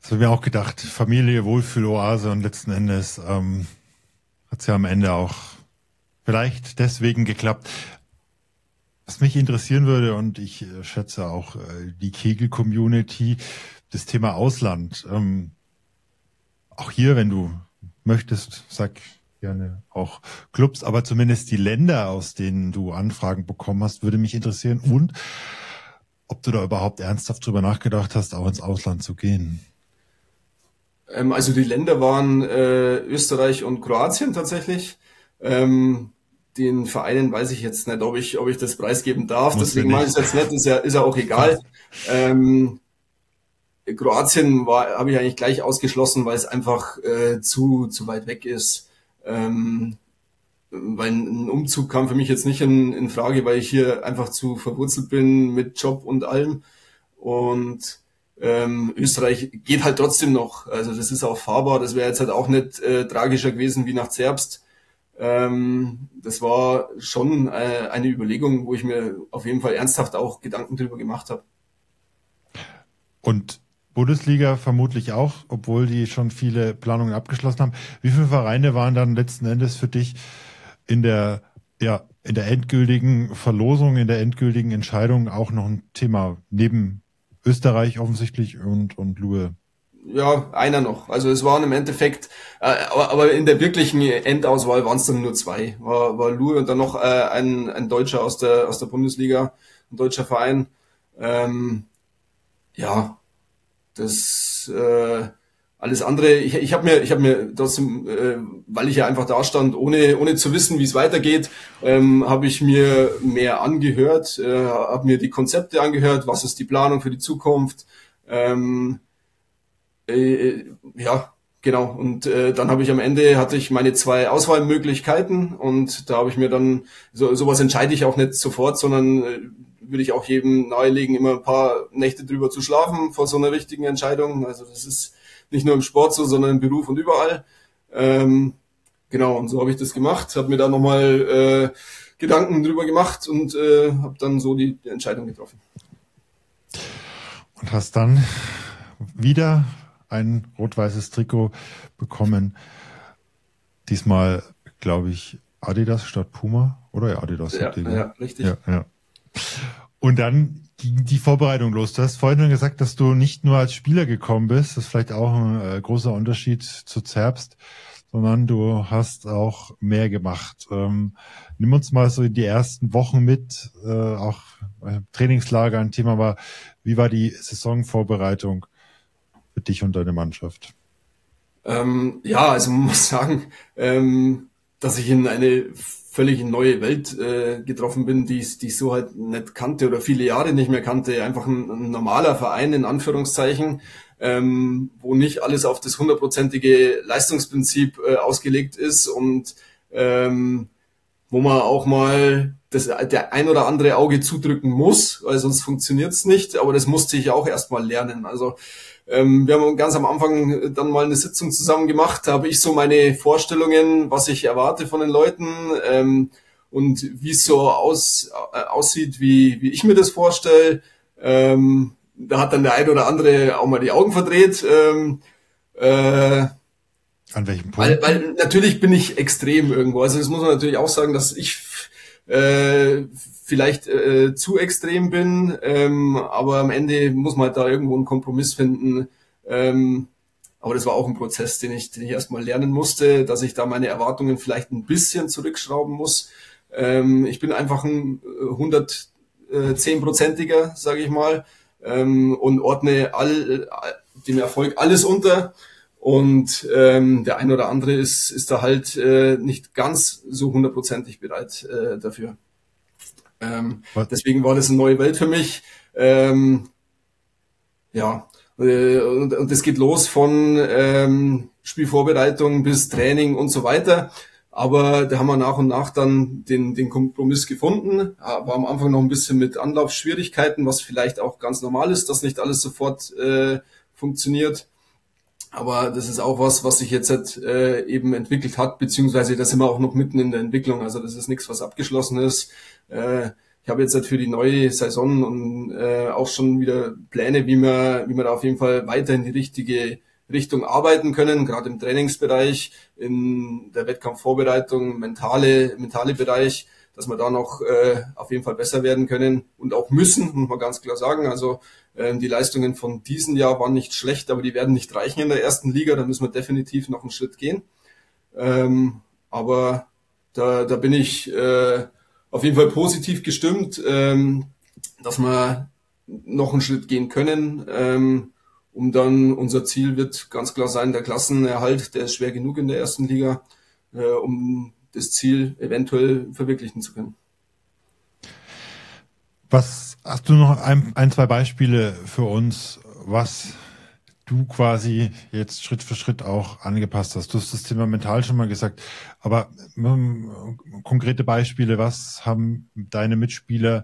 Das habe ich mir auch gedacht. Familie, Wohlfühloase und letzten Endes ähm, hat es ja am Ende auch vielleicht deswegen geklappt. Was mich interessieren würde, und ich äh, schätze auch äh, die Kegel-Community, das Thema Ausland. Ähm, auch hier, wenn du möchtest, sag gerne auch Clubs, aber zumindest die Länder, aus denen du Anfragen bekommen hast, würde mich interessieren. Und ob du da überhaupt ernsthaft drüber nachgedacht hast, auch ins Ausland zu gehen. Ähm, also die Länder waren äh, Österreich und Kroatien tatsächlich. Ähm, den Vereinen weiß ich jetzt nicht, ob ich, ob ich das preisgeben darf. Muss Deswegen mache ich es jetzt nicht, ist ja, ist ja auch egal. Ähm, Kroatien war, habe ich eigentlich gleich ausgeschlossen, weil es einfach äh, zu, zu weit weg ist. Ähm, weil ein Umzug kam für mich jetzt nicht in, in Frage, weil ich hier einfach zu verwurzelt bin mit Job und allem. Und ähm, Österreich geht halt trotzdem noch. Also das ist auch fahrbar. Das wäre jetzt halt auch nicht äh, tragischer gewesen wie nach Zerbst. Ähm, das war schon äh, eine Überlegung, wo ich mir auf jeden Fall ernsthaft auch Gedanken drüber gemacht habe. Und Bundesliga vermutlich auch, obwohl die schon viele Planungen abgeschlossen haben. Wie viele Vereine waren dann letzten Endes für dich in der, ja, in der endgültigen Verlosung, in der endgültigen Entscheidung auch noch ein Thema neben Österreich offensichtlich und, und Lue? Ja, einer noch. Also es waren im Endeffekt, äh, aber, aber in der wirklichen Endauswahl waren es dann nur zwei. War, war Lue und dann noch äh, ein, ein Deutscher aus der, aus der Bundesliga, ein deutscher Verein. Ähm, ja, das äh, alles andere, ich, ich habe mir, ich habe mir trotzdem, äh, weil ich ja einfach da stand, ohne ohne zu wissen, wie es weitergeht, ähm, habe ich mir mehr angehört, äh, habe mir die Konzepte angehört, was ist die Planung für die Zukunft, ähm, äh, ja, genau. Und äh, dann habe ich am Ende hatte ich meine zwei Auswahlmöglichkeiten und da habe ich mir dann so sowas entscheide ich auch nicht sofort, sondern äh, würde ich auch jedem nahelegen, immer ein paar Nächte drüber zu schlafen vor so einer wichtigen Entscheidung. Also das ist nicht nur im Sport so, sondern im Beruf und überall. Ähm, genau, und so habe ich das gemacht, habe mir da nochmal äh, Gedanken drüber gemacht und äh, habe dann so die, die Entscheidung getroffen. Und hast dann wieder ein rot-weißes Trikot bekommen. Diesmal, glaube ich, Adidas statt Puma, oder? Ja, Adidas. Ja, ja, richtig. Ja, ja. Und dann ging die Vorbereitung los. Du hast vorhin schon gesagt, dass du nicht nur als Spieler gekommen bist, das ist vielleicht auch ein äh, großer Unterschied zu Zerbst, sondern du hast auch mehr gemacht. Ähm, nimm uns mal so in die ersten Wochen mit, äh, auch äh, Trainingslager ein Thema war. Wie war die Saisonvorbereitung für dich und deine Mannschaft? Ähm, ja, also man muss sagen, ähm, dass ich in eine völlig neue Welt äh, getroffen bin, die, die ich so halt nicht kannte oder viele Jahre nicht mehr kannte. Einfach ein, ein normaler Verein in Anführungszeichen, ähm, wo nicht alles auf das hundertprozentige Leistungsprinzip äh, ausgelegt ist und ähm, wo man auch mal das der ein oder andere Auge zudrücken muss, weil sonst funktioniert's nicht. Aber das musste ich auch erst mal lernen. Also ähm, wir haben ganz am Anfang dann mal eine Sitzung zusammen gemacht. Da habe ich so meine Vorstellungen, was ich erwarte von den Leuten ähm, und wie es so aus, äh, aussieht, wie, wie ich mir das vorstelle. Ähm, da hat dann der ein oder andere auch mal die Augen verdreht. Ähm, äh, An welchem Punkt? Weil, weil natürlich bin ich extrem irgendwo. Also das muss man natürlich auch sagen, dass ich äh, vielleicht äh, zu extrem bin, ähm, aber am Ende muss man halt da irgendwo einen Kompromiss finden. Ähm, aber das war auch ein Prozess, den ich, den ich erstmal lernen musste, dass ich da meine Erwartungen vielleicht ein bisschen zurückschrauben muss. Ähm, ich bin einfach ein hundertzehnprozentiger, sage ich mal, ähm, und ordne all, dem Erfolg alles unter. Und ähm, der ein oder andere ist ist da halt äh, nicht ganz so hundertprozentig bereit äh, dafür. Ähm, deswegen war das eine neue Welt für mich. Ähm, ja, äh, und, und das geht los von ähm, Spielvorbereitung bis Training und so weiter. Aber da haben wir nach und nach dann den den Kompromiss gefunden. War am Anfang noch ein bisschen mit Anlaufschwierigkeiten, was vielleicht auch ganz normal ist, dass nicht alles sofort äh, funktioniert. Aber das ist auch was, was sich jetzt halt, äh, eben entwickelt hat, beziehungsweise da sind wir auch noch mitten in der Entwicklung. Also das ist nichts, was abgeschlossen ist. Äh, ich ich habe jetzt halt für die neue Saison und äh, auch schon wieder Pläne, wie wir, wie wir da auf jeden Fall weiter in die richtige Richtung arbeiten können, gerade im Trainingsbereich, in der Wettkampfvorbereitung, mentale, mentale Bereich, dass wir da noch äh, auf jeden Fall besser werden können und auch müssen, muss man ganz klar sagen. Also äh, die Leistungen von diesem Jahr waren nicht schlecht, aber die werden nicht reichen in der ersten Liga. Da müssen wir definitiv noch einen Schritt gehen. Ähm, aber da, da bin ich äh, auf jeden Fall positiv gestimmt, ähm, dass wir noch einen Schritt gehen können. Ähm, um dann, unser Ziel wird ganz klar sein, der Klassenerhalt, der ist schwer genug in der ersten Liga, äh, um das Ziel eventuell verwirklichen zu können. Was hast du noch ein, ein, zwei Beispiele für uns, was du quasi jetzt Schritt für Schritt auch angepasst hast? Du hast das Thema mental schon mal gesagt, aber ähm, konkrete Beispiele, was haben deine Mitspieler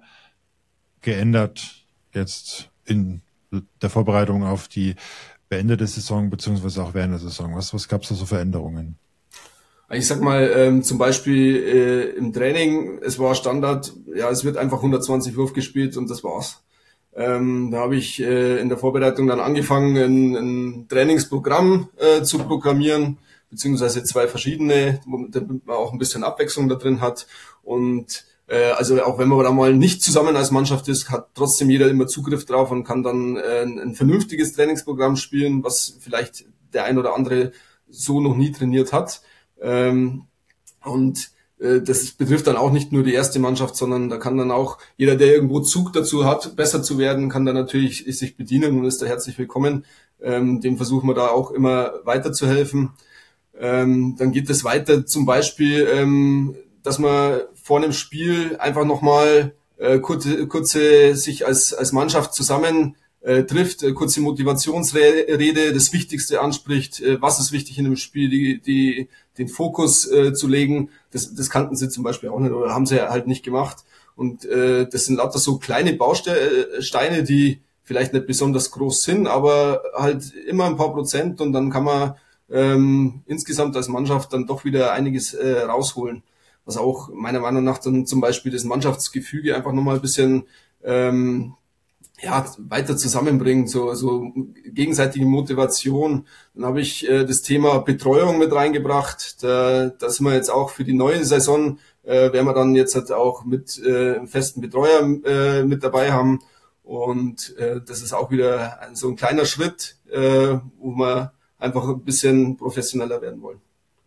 geändert jetzt in der Vorbereitung auf die beendete Saison beziehungsweise auch während der Saison? Was, was gab es da so für Änderungen? Ich sag mal, ähm, zum Beispiel äh, im Training, es war Standard, ja, es wird einfach hundertzwanzig Wurf gespielt und das war's. Ähm, da habe ich äh, in der Vorbereitung dann angefangen, ein, ein Trainingsprogramm äh, zu programmieren, beziehungsweise zwei verschiedene, damit man auch ein bisschen Abwechslung da drin hat. Und äh, also auch wenn man da mal nicht zusammen als Mannschaft ist, hat trotzdem jeder immer Zugriff drauf und kann dann äh, ein, ein vernünftiges Trainingsprogramm spielen, was vielleicht der ein oder andere so noch nie trainiert hat. Ähm, und äh, das betrifft dann auch nicht nur die erste Mannschaft, sondern da kann dann auch jeder, der irgendwo Zug dazu hat, besser zu werden, kann dann natürlich sich bedienen und ist da herzlich willkommen. Ähm, dem versuchen wir da auch immer weiterzuhelfen. Ähm, dann geht es weiter zum Beispiel, ähm, dass man vor einem Spiel einfach nochmal äh, kurze, kurze sich als, als Mannschaft zusammen Äh, trifft, äh, kurze Motivationsrede, das Wichtigste anspricht, äh, was ist wichtig in dem Spiel, die, die, den Fokus äh, zu legen. Das, das kannten sie zum Beispiel auch nicht oder haben sie halt nicht gemacht. Und äh, das sind lauter so kleine Bausteine, die vielleicht nicht besonders groß sind, aber halt immer ein paar Prozent und dann kann man ähm, insgesamt als Mannschaft dann doch wieder einiges äh, rausholen. Was auch meiner Meinung nach dann zum Beispiel das Mannschaftsgefüge einfach nochmal ein bisschen ähm, ja, weiter zusammenbringen, so, so gegenseitige Motivation. Dann habe ich äh, das Thema Betreuung mit reingebracht. Da, da sind wir jetzt auch für die neue Saison, äh, werden wir dann jetzt halt auch mit äh, einem festen Betreuer äh, mit dabei haben. Und äh, das ist auch wieder ein, so ein kleiner Schritt, äh, wo wir einfach ein bisschen professioneller werden wollen.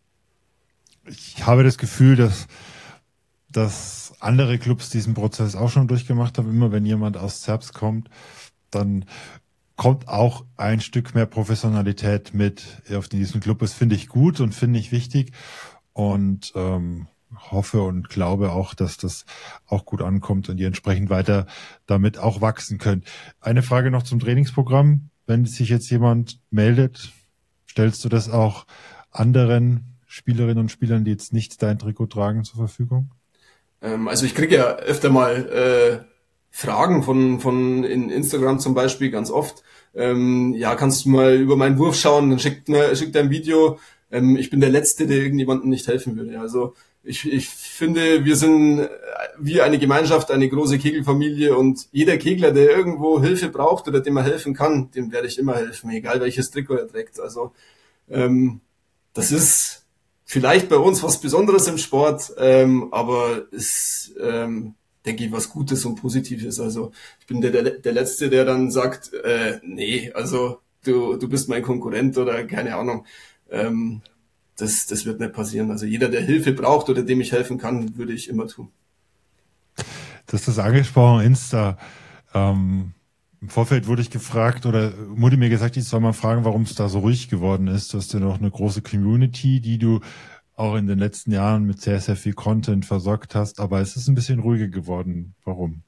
Ich habe das Gefühl, dass, dass andere Clubs diesen Prozess auch schon durchgemacht haben. Immer wenn jemand aus Zerbst kommt, dann kommt auch ein Stück mehr Professionalität mit auf diesen Club. Das finde ich gut und finde ich wichtig und ähm, hoffe und glaube auch, dass das auch gut ankommt und ihr entsprechend weiter damit auch wachsen könnt. Eine Frage noch zum Trainingsprogramm. Wenn sich jetzt jemand meldet, stellst du das auch anderen Spielerinnen und Spielern, die jetzt nicht dein Trikot tragen, zur Verfügung? Also ich kriege ja öfter mal äh, Fragen von von in Instagram zum Beispiel ganz oft. Ähm, ja, kannst du mal über meinen Wurf schauen? Dann schickt ne, schickt er ein Video. Ähm, ich bin der Letzte, der irgendjemandem nicht helfen würde. Also ich ich finde, wir sind wie eine Gemeinschaft, eine große Kegelfamilie und jeder Kegler, der irgendwo Hilfe braucht oder dem er helfen kann, dem werde ich immer helfen, egal welches Trikot er trägt. Also ähm, das ist vielleicht bei uns was Besonderes im Sport, ähm, aber ist, ähm, denke ich, was Gutes und Positives. Also ich bin der, der, der Letzte, der dann sagt, äh, nee, also du, du bist mein Konkurrent oder keine Ahnung. Ähm, das, das wird nicht passieren. Also jeder, der Hilfe braucht oder dem ich helfen kann, würde ich immer tun. Du hast das angesprochen, Insta. Ähm, im Vorfeld wurde ich gefragt oder wurde mir gesagt, ich soll mal fragen, warum es da so ruhig geworden ist. Du hast ja noch eine große Community, die du auch in den letzten Jahren mit sehr, sehr viel Content versorgt hast, aber es ist ein bisschen ruhiger geworden. Warum?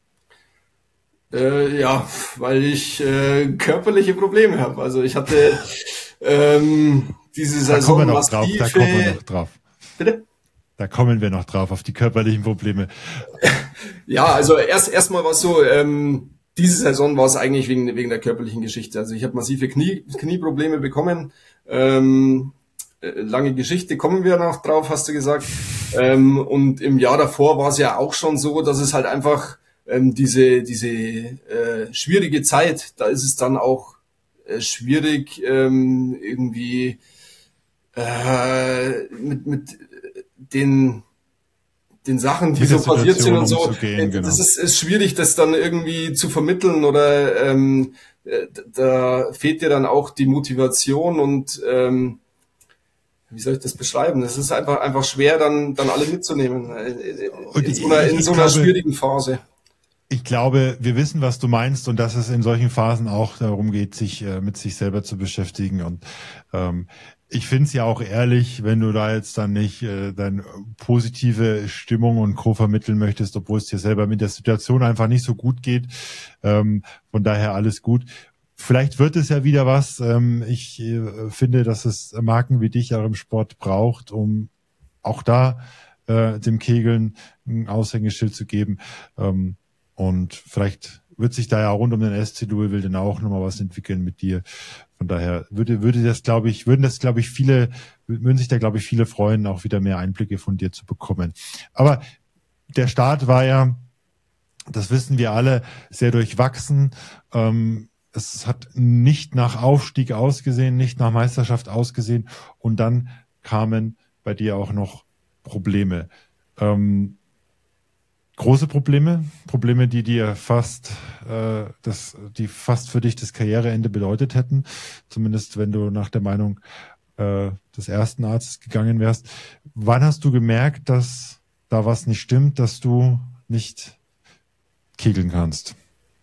Äh, ja, weil ich äh, körperliche Probleme habe. Also ich hatte ähm, diese Saison da kommen wir noch drauf. Da kommen wir noch drauf. Bitte? Da kommen wir noch drauf, auf die körperlichen Probleme. Ja, also erst erstmal war es so, ähm, diese Saison war es eigentlich wegen, wegen der körperlichen Geschichte. Also ich habe massive Knie, Knieprobleme bekommen. Ähm, lange Geschichte, kommen wir noch drauf, hast du gesagt. Ähm, und im Jahr davor war es ja auch schon so, dass es halt einfach ähm, diese diese äh, schwierige Zeit, da ist es dann auch äh, schwierig ähm, irgendwie äh, mit mit den den Sachen, die Mit so der passiert sind und Situation so. umzugehen, genau. Das ist, ist schwierig, das dann irgendwie zu vermitteln oder ähm, da fehlt dir dann auch die Motivation und ähm, wie soll ich das beschreiben? Das ist einfach einfach schwer, dann dann alle mitzunehmen in, in so einer, in so einer glaube, schwierigen Phase. Ich glaube, wir wissen, was du meinst und dass es in solchen Phasen auch darum geht, sich äh, mit sich selber zu beschäftigen. Und ähm, ich finde es ja auch ehrlich, wenn du da jetzt dann nicht äh, deine positive Stimmung und Co. vermitteln möchtest, obwohl es dir selber mit der Situation einfach nicht so gut geht. Ähm, von daher alles gut. Vielleicht wird es ja wieder was. Ähm, ich äh, finde, dass es Marken wie dich auch im Sport braucht, um auch da äh, dem Kegeln ein Aushängeschild zu geben. Ähm, Und vielleicht wird sich da ja rund um den S C Louisville dann auch nochmal was entwickeln mit dir. Von daher würde, würde das, glaube ich, würden das, glaube ich, viele, würden sich da, glaube ich, viele freuen, auch wieder mehr Einblicke von dir zu bekommen. Aber der Start war ja, das wissen wir alle, sehr durchwachsen. Ähm, es hat nicht nach Aufstieg ausgesehen, nicht nach Meisterschaft ausgesehen. Und dann kamen bei dir auch noch Probleme. Ähm, Große Probleme, Probleme, die dir fast, äh, das, die fast für dich das Karriereende bedeutet hätten, zumindest wenn du nach der Meinung äh, des ersten Arztes gegangen wärst. Wann hast du gemerkt, dass da was nicht stimmt, dass du nicht kegeln kannst?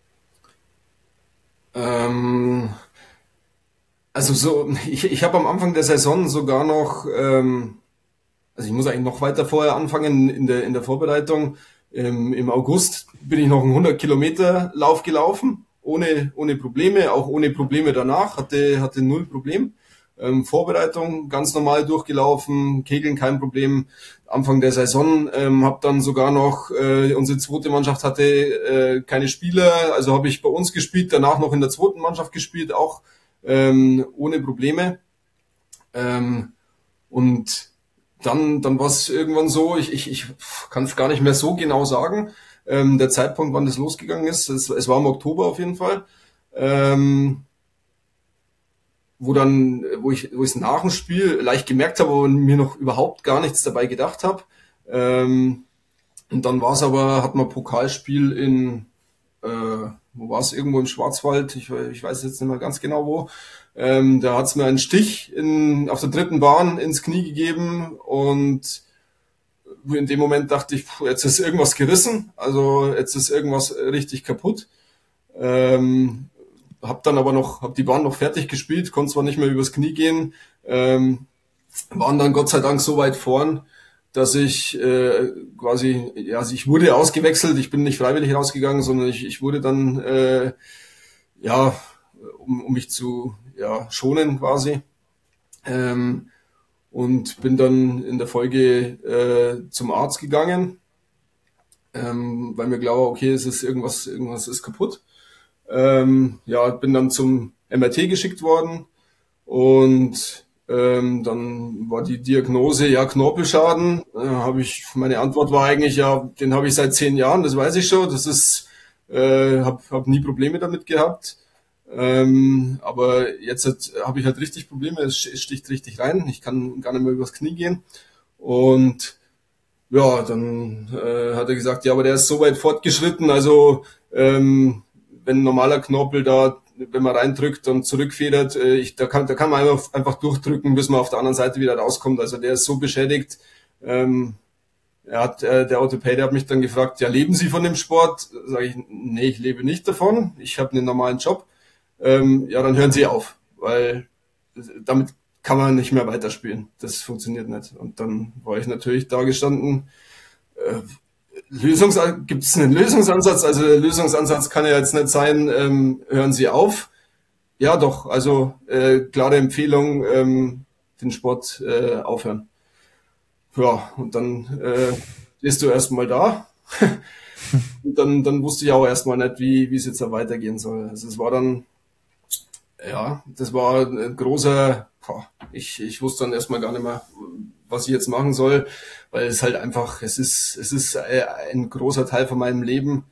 Ähm, also so, ich, ich habe am Anfang der Saison sogar noch, ähm, also ich muss eigentlich noch weiter vorher anfangen in der in der Vorbereitung. Ähm, Im August bin ich noch einen hundert Kilometer Lauf gelaufen, ohne ohne Probleme, auch ohne Probleme danach, hatte hatte null Problem. Ähm, Vorbereitung ganz normal durchgelaufen, Kegeln kein Problem. Anfang der Saison ähm, habe dann sogar noch, äh, unsere zweite Mannschaft hatte äh, keine Spieler, also habe ich bei uns gespielt, danach noch in der zweiten Mannschaft gespielt, auch ähm, ohne Probleme. Ähm, und Dann, dann war es irgendwann so, ich, ich, ich kann es gar nicht mehr so genau sagen, ähm, der Zeitpunkt, wann das losgegangen ist. Es, es war im Oktober auf jeden Fall, ähm, wo dann, wo ich, wo ich es nach dem Spiel leicht gemerkt habe, aber mir noch überhaupt gar nichts dabei gedacht habe. Ähm, und dann war es aber, hat man Pokalspiel in, äh, wo war es, irgendwo im Schwarzwald, ich, ich weiß jetzt nicht mehr ganz genau wo. Ähm, da hat es mir einen Stich in, auf der dritten Bahn ins Knie gegeben und in dem Moment dachte ich, puh, jetzt ist irgendwas gerissen, also jetzt ist irgendwas richtig kaputt. Ähm, hab dann aber noch, hab die Bahn noch fertig gespielt, konnte zwar nicht mehr übers Knie gehen, ähm, waren dann Gott sei Dank so weit vorn, dass ich äh, quasi, ja, also ich wurde ausgewechselt, ich bin nicht freiwillig rausgegangen, sondern ich, ich wurde dann, äh, ja, um, um mich zu ja, schonen quasi. Ähm, und bin dann in der Folge äh, zum Arzt gegangen, ähm, weil mir klar war, okay, es ist irgendwas, irgendwas ist kaputt. Ähm, ja, bin dann zum M R T geschickt worden und ähm, dann war die Diagnose, ja, Knorpelschaden. Äh, habe ich, meine Antwort war eigentlich, ja, den habe ich seit zehn Jahren, das weiß ich schon, das ist, äh, habe hab nie Probleme damit gehabt. Ähm, aber jetzt habe ich halt richtig Probleme, es sticht richtig rein, ich kann gar nicht mehr übers Knie gehen. Und ja, dann äh, hat er gesagt, ja, aber der ist so weit fortgeschritten, also ähm, wenn ein normaler Knorpel da, wenn man reindrückt und zurückfedert, äh, ich, da kann da kann man einfach, einfach durchdrücken, bis man auf der anderen Seite wieder rauskommt. Also der ist so beschädigt. Ähm, er hat, äh, der Orthopäde hat mich dann gefragt, ja, leben Sie von dem Sport? Sage ich, nee, ich lebe nicht davon, ich habe einen normalen Job. Ähm, ja, dann hören Sie auf, weil damit kann man nicht mehr weiterspielen. Das funktioniert nicht. Und dann war ich natürlich da gestanden. Äh, Lösungs gibt es einen Lösungsansatz? Also der Lösungsansatz kann ja jetzt nicht sein, ähm, hören Sie auf. Ja, doch. Also äh, klare Empfehlung, ähm, den Sport äh, aufhören. Ja, und dann äh, stehst du erstmal da. Und dann, dann wusste ich auch erstmal nicht, wie wie es jetzt da weitergehen soll. Also es war dann Ja, das war ein großer, boah, ich, ich wusste dann erstmal gar nicht mehr, was ich jetzt machen soll, weil es halt einfach, es ist, es ist ein großer Teil von meinem Leben.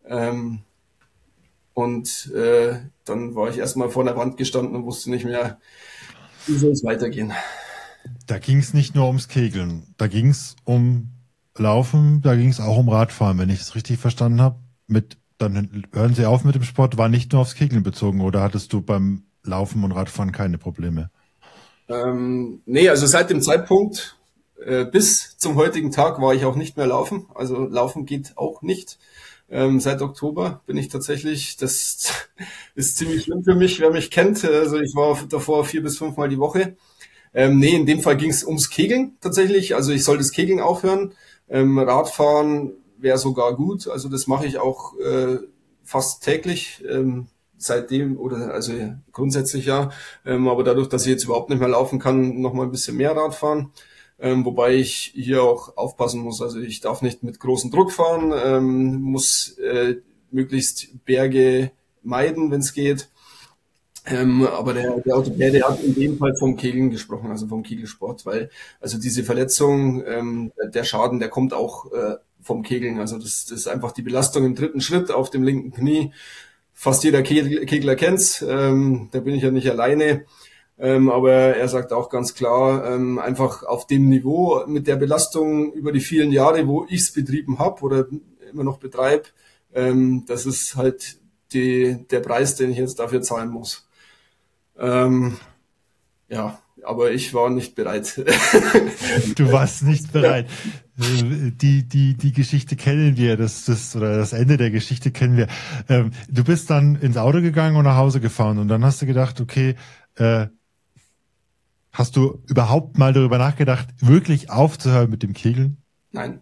Ähm, und äh, dann war ich erstmal vor der Wand gestanden und wusste nicht mehr, wie soll es weitergehen. Da ging es nicht nur ums Kegeln, da ging es um Laufen, da ging es auch um Radfahren, wenn ich es richtig verstanden habe. Mit, dann hören Sie auf mit dem Sport, war nicht nur aufs Kegeln bezogen, oder hattest du beim Laufen und Radfahren keine Probleme? Ähm, nee, also seit dem Zeitpunkt äh, bis zum heutigen Tag war ich auch nicht mehr laufen. Also laufen geht auch nicht. Ähm, seit Oktober bin ich tatsächlich, das ist ziemlich schlimm für mich, wer mich kennt. Also ich war davor vier bis fünfmal die Woche. Ähm, nee, in dem Fall ging es ums Kegeln tatsächlich. Also ich soll das Kegeln aufhören. Ähm, Radfahren wäre sogar gut. Also das mache ich auch äh, fast täglich. Ähm, seitdem oder also grundsätzlich ja, ähm, aber dadurch, dass ich jetzt überhaupt nicht mehr laufen kann, noch mal ein bisschen mehr Rad fahren, ähm, wobei ich hier auch aufpassen muss. Also ich darf nicht mit großem Druck fahren, ähm, muss äh, möglichst Berge meiden, wenn es geht. Ähm, aber der, der Orthopäde hat in dem Fall vom Kegeln gesprochen, also vom Kegelsport, weil also diese Verletzung, ähm, der Schaden, der kommt auch äh, vom Kegeln. Also das, das ist einfach die Belastung im dritten Schritt auf dem linken Knie. Fast jeder Kegler kennt's, ähm, da bin ich ja nicht alleine, ähm, aber er sagt auch ganz klar, ähm, einfach auf dem Niveau mit der Belastung über die vielen Jahre, wo ich's betrieben habe oder immer noch betreibe, ähm, das ist halt die, der Preis, den ich jetzt dafür zahlen muss. Ähm, ja, aber ich war nicht bereit. Du warst nicht bereit. Die, die, die Geschichte kennen wir, das, das, oder das Ende der Geschichte kennen wir. Ähm, du bist dann ins Auto gegangen und nach Hause gefahren und dann hast du gedacht, okay, äh, hast du überhaupt mal darüber nachgedacht, wirklich aufzuhören mit dem Kegeln? Nein.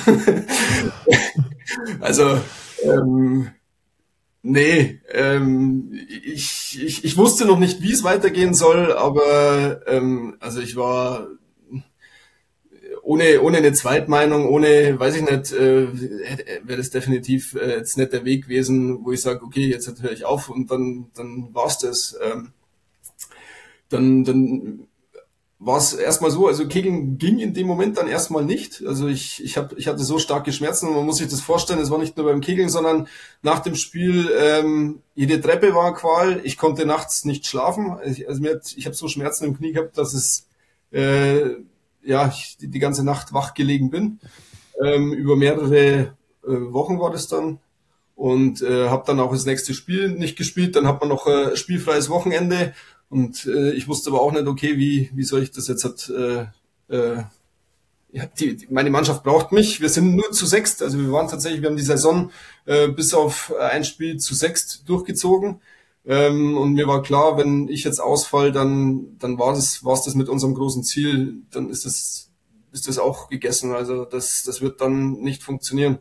Also, ähm, nee, ähm, ich, ich, ich wusste noch nicht, wie es weitergehen soll, aber ähm, also ich war ohne ohne eine Zweitmeinung, ohne, weiß ich nicht, äh, wäre das definitiv äh, jetzt nicht der Weg gewesen, wo ich sage, okay, jetzt höre ich auf und dann dann war's das. Ähm, dann dann war es erstmal so, also Kegeln ging in dem Moment dann erstmal nicht. Also ich ich habe ich hatte so starke Schmerzen und man muss sich das vorstellen, es war nicht nur beim Kegeln, sondern nach dem Spiel ähm, jede Treppe war Qual. Ich konnte nachts nicht schlafen. Ich, also mir hat, ich habe so Schmerzen im Knie gehabt, dass es äh, ja ich die, die ganze Nacht wach gelegen bin. Ähm, über mehrere äh, Wochen war das dann und äh, habe dann auch das nächste Spiel nicht gespielt. Dann hat man noch äh, spielfreies Wochenende. Und äh, ich wusste aber auch nicht, okay, wie wie soll ich das jetzt halt, äh, äh, ja, die, die, meine Mannschaft braucht mich. Wir sind nur zu sechst, also wir waren tatsächlich, wir haben die Saison äh, bis auf ein Spiel zu sechst durchgezogen. Ähm, und mir war klar, wenn ich jetzt ausfall, dann dann war das war's das mit unserem großen Ziel, dann ist das ist das auch gegessen. Also das das wird dann nicht funktionieren.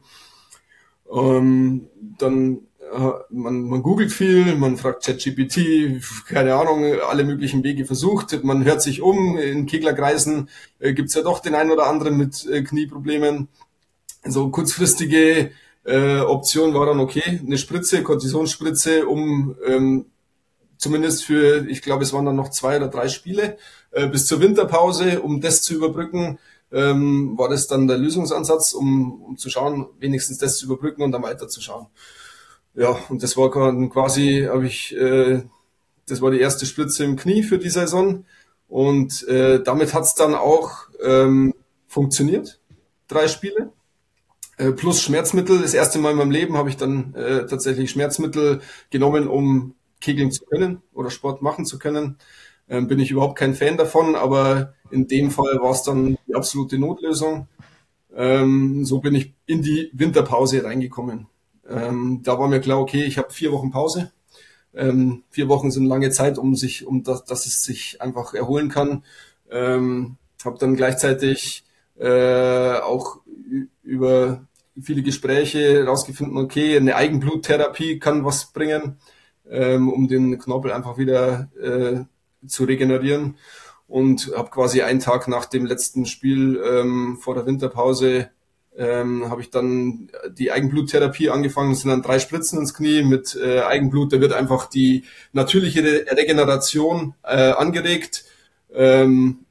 Ähm, dann Man, man googelt viel, man fragt ChatGPT, keine Ahnung, alle möglichen Wege versucht. Man hört sich um, in Keglerkreisen äh, gibt's ja doch den einen oder anderen mit äh, Knieproblemen. So kurzfristige äh, Option war dann okay, eine Spritze, Kortisonspritze, um ähm, zumindest für, ich glaube, es waren dann noch zwei oder drei Spiele äh, bis zur Winterpause, um das zu überbrücken. Ähm, war das dann der Lösungsansatz, um, um zu schauen, wenigstens das zu überbrücken und dann weiterzuschauen. Ja, und das war quasi, habe ich, äh, das war die erste Spritze im Knie für die Saison und äh, damit hat's dann auch ähm, funktioniert, drei Spiele, äh, plus Schmerzmittel. Das erste Mal in meinem Leben habe ich dann äh, tatsächlich Schmerzmittel genommen, um kegeln zu können oder Sport machen zu können. Ähm, bin ich überhaupt kein Fan davon, aber in dem Fall war es dann die absolute Notlösung. Ähm, so bin ich in die Winterpause reingekommen. Ähm, da war mir klar, okay, ich habe vier Wochen Pause. Ähm, vier Wochen sind lange Zeit, um sich, um das, dass es sich einfach erholen kann. Ähm, habe dann gleichzeitig äh, auch über viele Gespräche rausgefunden, okay, eine Eigenbluttherapie kann was bringen, ähm, um den Knorpel einfach wieder äh, zu regenerieren. Und habe quasi einen Tag nach dem letzten Spiel ähm, vor der Winterpause Ähm, habe ich dann die Eigenbluttherapie angefangen. Das sind dann drei Spritzen ins Knie mit äh, Eigenblut. Da wird einfach die natürliche Re- Regeneration äh, angeregt. Ähm,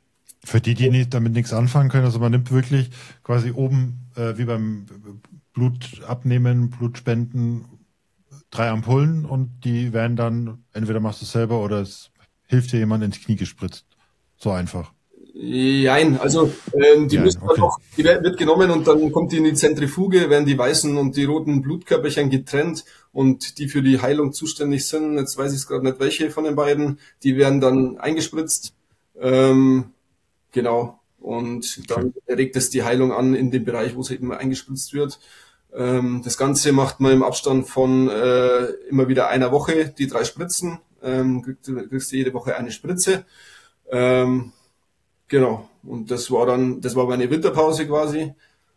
Für die, die nicht, damit nichts anfangen können, also man nimmt wirklich quasi oben, äh, wie beim Blut abnehmen, Blutspenden, drei Ampullen und die werden dann, entweder machst du es selber oder es hilft dir jemand ins Knie gespritzt. So einfach. Nein, also ähm, die, ja, müssen okay. dann auch, die wird genommen und dann kommt die in die Zentrifuge, werden die weißen und die roten Blutkörperchen getrennt und die für die Heilung zuständig sind, jetzt weiß ich es gerade nicht welche von den beiden, die werden dann eingespritzt. Ähm, genau. Und dann Okay. regt es die Heilung an in dem Bereich, wo es eben eingespritzt wird. Ähm, das Ganze macht man im Abstand von äh, immer wieder einer Woche, die drei Spritzen. Ähm, kriegst, kriegst du jede Woche eine Spritze. Ähm, Genau. Und das war dann, das war meine Winterpause quasi.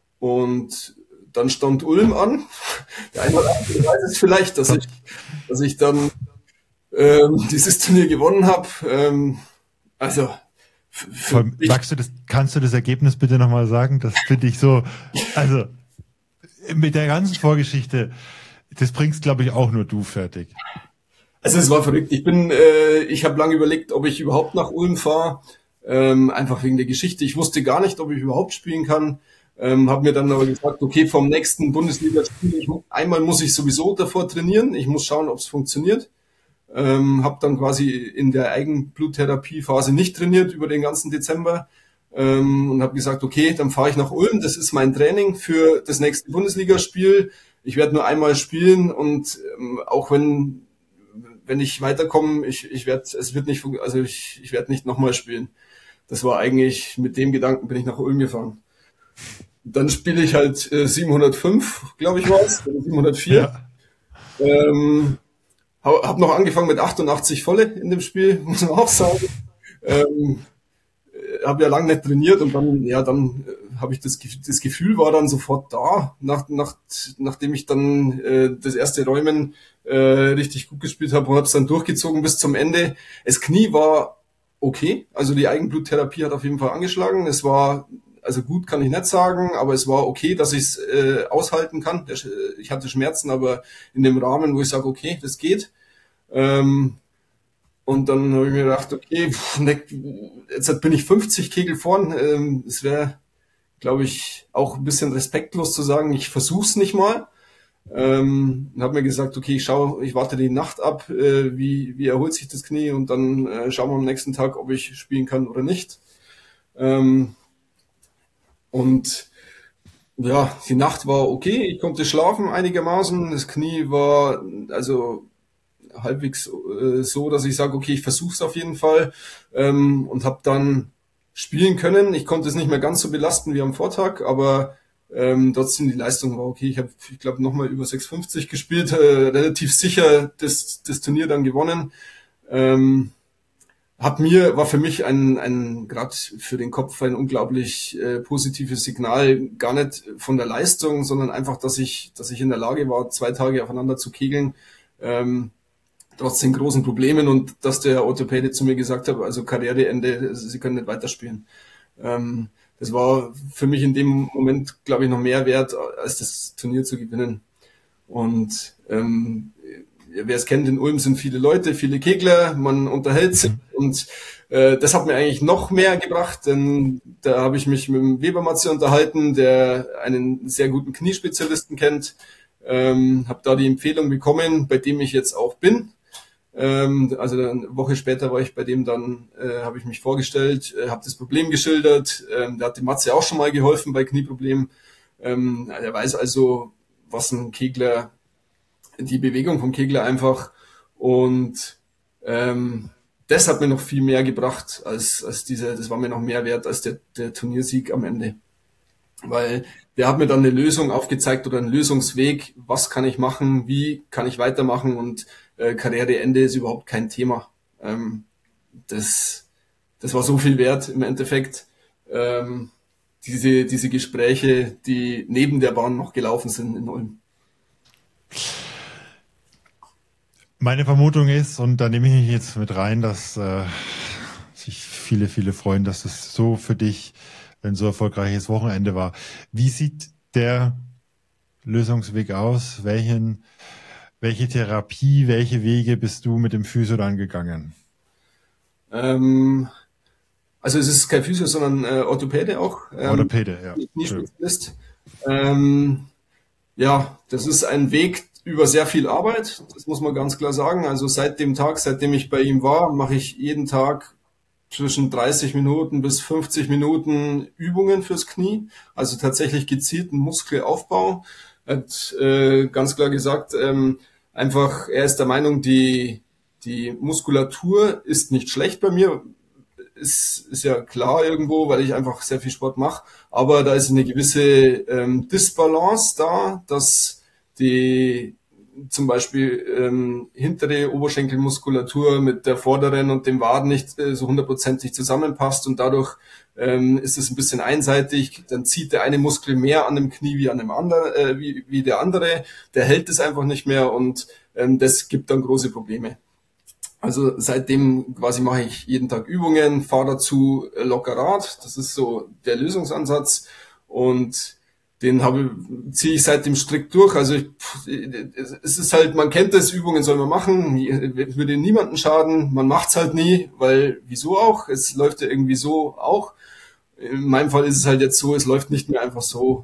Und dann stand Ulm an. Der eine oder andere weiß es vielleicht, dass ich, dass ich dann ähm, dieses Turnier gewonnen habe. Ähm, also für mich, Magst du das, kannst du das Ergebnis bitte nochmal sagen? Das finde ich so, also mit der ganzen Vorgeschichte, das bringst, glaube ich, auch nur du fertig. also es war verrückt. Ich bin, äh, ich habe lange überlegt, ob ich überhaupt nach Ulm fahre. Ähm, einfach wegen der Geschichte. Ich wusste gar nicht, ob ich überhaupt spielen kann. Ähm, habe mir dann aber gesagt, okay, vom nächsten Bundesligaspiel, ich, einmal muss ich sowieso davor trainieren. Ich muss schauen, ob es funktioniert. Ähm, habe dann quasi in der Eigenbluttherapiephase nicht trainiert über den ganzen Dezember ähm, und habe gesagt, okay, dann fahre ich nach Ulm. Das ist mein Training für das nächste Bundesligaspiel. Ich werde nur einmal spielen und ähm, auch wenn wenn ich weiterkomme, ich ich werde es wird nicht also ich ich werde nicht nochmal spielen. Das war eigentlich, mit dem Gedanken bin ich nach Ulm gefahren. Dann spiele ich halt äh, siebenhundertfünf, glaube ich war es, oder siebenhundertvier. Ja. Ähm, habe noch angefangen mit achtundachtzig volle in dem Spiel, muss man auch sagen. Ähm, habe ja lange nicht trainiert und dann, ja, dann äh, habe ich das, das Gefühl war dann sofort da, nach, nach, nachdem ich dann äh, das erste Räumen äh, richtig gut gespielt habe und habe es dann durchgezogen bis zum Ende. Das Knie war okay, also die Eigenbluttherapie hat auf jeden Fall angeschlagen. Es war, also gut kann ich nicht sagen, aber es war okay, dass ich es äh, aushalten kann. Ich hatte Schmerzen, aber in dem Rahmen, wo ich sage, okay, das geht. Ähm, und dann habe ich mir gedacht, okay, pff, jetzt bin ich fünfzig Kegel vorn. Ähm, es wäre, glaube ich, auch ein bisschen respektlos zu sagen, ich versuch's nicht mal. Ähm, habe mir gesagt, okay, ich schaue, ich warte die Nacht ab, äh, wie, wie erholt sich das Knie und dann äh, schauen wir am nächsten Tag, ob ich spielen kann oder nicht. Ähm, und ja, die Nacht war okay, ich konnte schlafen einigermaßen, das Knie war also halbwegs äh, so, dass ich sage, okay, ich versuche es auf jeden Fall ähm, und habe dann spielen können. Ich konnte es nicht mehr ganz so belasten wie am Vortag, aber ähm, trotzdem die Leistung war okay. Ich habe, ich glaube, nochmal über sechs fünfzig gespielt, äh, relativ sicher das, das Turnier dann gewonnen. Ähm, hat mir, war für mich ein, ein gerade für den Kopf ein unglaublich äh, positives Signal, gar nicht von der Leistung, sondern einfach, dass ich, dass ich in der Lage war, zwei Tage aufeinander zu kegeln, ähm, trotz den großen Problemen und dass der Orthopäde zu mir gesagt hat, also Karriereende, Sie können nicht weiterspielen. Ähm, das war für mich in dem Moment, glaube ich, noch mehr wert, als das Turnier zu gewinnen. Und ähm, wer es kennt, in Ulm sind viele Leute, viele Kegler, man unterhält sich und äh, das hat mir eigentlich noch mehr gebracht, denn da habe ich mich mit dem Weber Matze unterhalten, der einen sehr guten Kniespezialisten kennt, ähm, habe da die Empfehlung bekommen, bei dem ich jetzt auch bin. Ähm, also eine Woche später war ich bei dem dann, äh, habe ich mich vorgestellt, äh, habe das Problem geschildert, ähm, da hat die Matze auch schon mal geholfen bei Knieproblemen. Ähm, er weiß also, was ein Kegler, die Bewegung vom Kegler einfach und ähm, das hat mir noch viel mehr gebracht als, als diese, das war mir noch mehr wert als der, der Turniersieg am Ende. Weil der hat mir dann eine Lösung aufgezeigt oder einen Lösungsweg, was kann ich machen, wie kann ich weitermachen und äh, Karriereende ist überhaupt kein Thema. Ähm, das, das war so viel wert im Endeffekt. Ähm, diese, diese Gespräche, die neben der Bahn noch gelaufen sind in Ulm. Meine Vermutung ist, und da nehme ich mich jetzt mit rein, dass äh, sich viele, viele freuen, dass es so für dich ein so erfolgreiches Wochenende war. Wie sieht der Lösungsweg aus? Welchen, welche Therapie, welche Wege bist du mit dem Physio dann gegangen? Ähm, Also es ist kein Physio, sondern äh, Orthopäde auch. Ähm, Orthopäde, ja. Kniespezialist. Ähm, ja, das ist ein Weg über sehr viel Arbeit, das muss man ganz klar sagen. Also seit dem Tag, seitdem ich bei ihm war, mache ich jeden Tag zwischen dreißig Minuten bis fünfzig Minuten Übungen fürs Knie, also tatsächlich gezielten Muskelaufbau. Er hat äh, ganz klar gesagt, ähm, einfach, er ist der Meinung, die, die Muskulatur ist nicht schlecht bei mir, ist, ist ja klar irgendwo, weil ich einfach sehr viel Sport mache, aber da ist eine gewisse ähm, Disbalance da, dass die zum Beispiel ähm, hintere Oberschenkelmuskulatur mit der vorderen und dem Waden nicht äh, so hundertprozentig zusammenpasst und dadurch ähm, ist es ein bisschen einseitig. Dann zieht der eine Muskel mehr an dem Knie wie an dem anderen, äh, wie, wie der andere. Der hält es einfach nicht mehr und ähm, das gibt dann große Probleme. Also seitdem quasi mache ich jeden Tag Übungen, fahre dazu locker Rad. Das ist so der Lösungsansatz und den habe, ziehe ich seitdem strikt durch. Also ich, es ist halt, man kennt das, Übungen soll man machen, würde niemanden schaden. Man macht's halt nie, weil wieso auch? Es läuft ja irgendwie so auch. In meinem Fall ist es halt jetzt so, es läuft nicht mehr einfach so.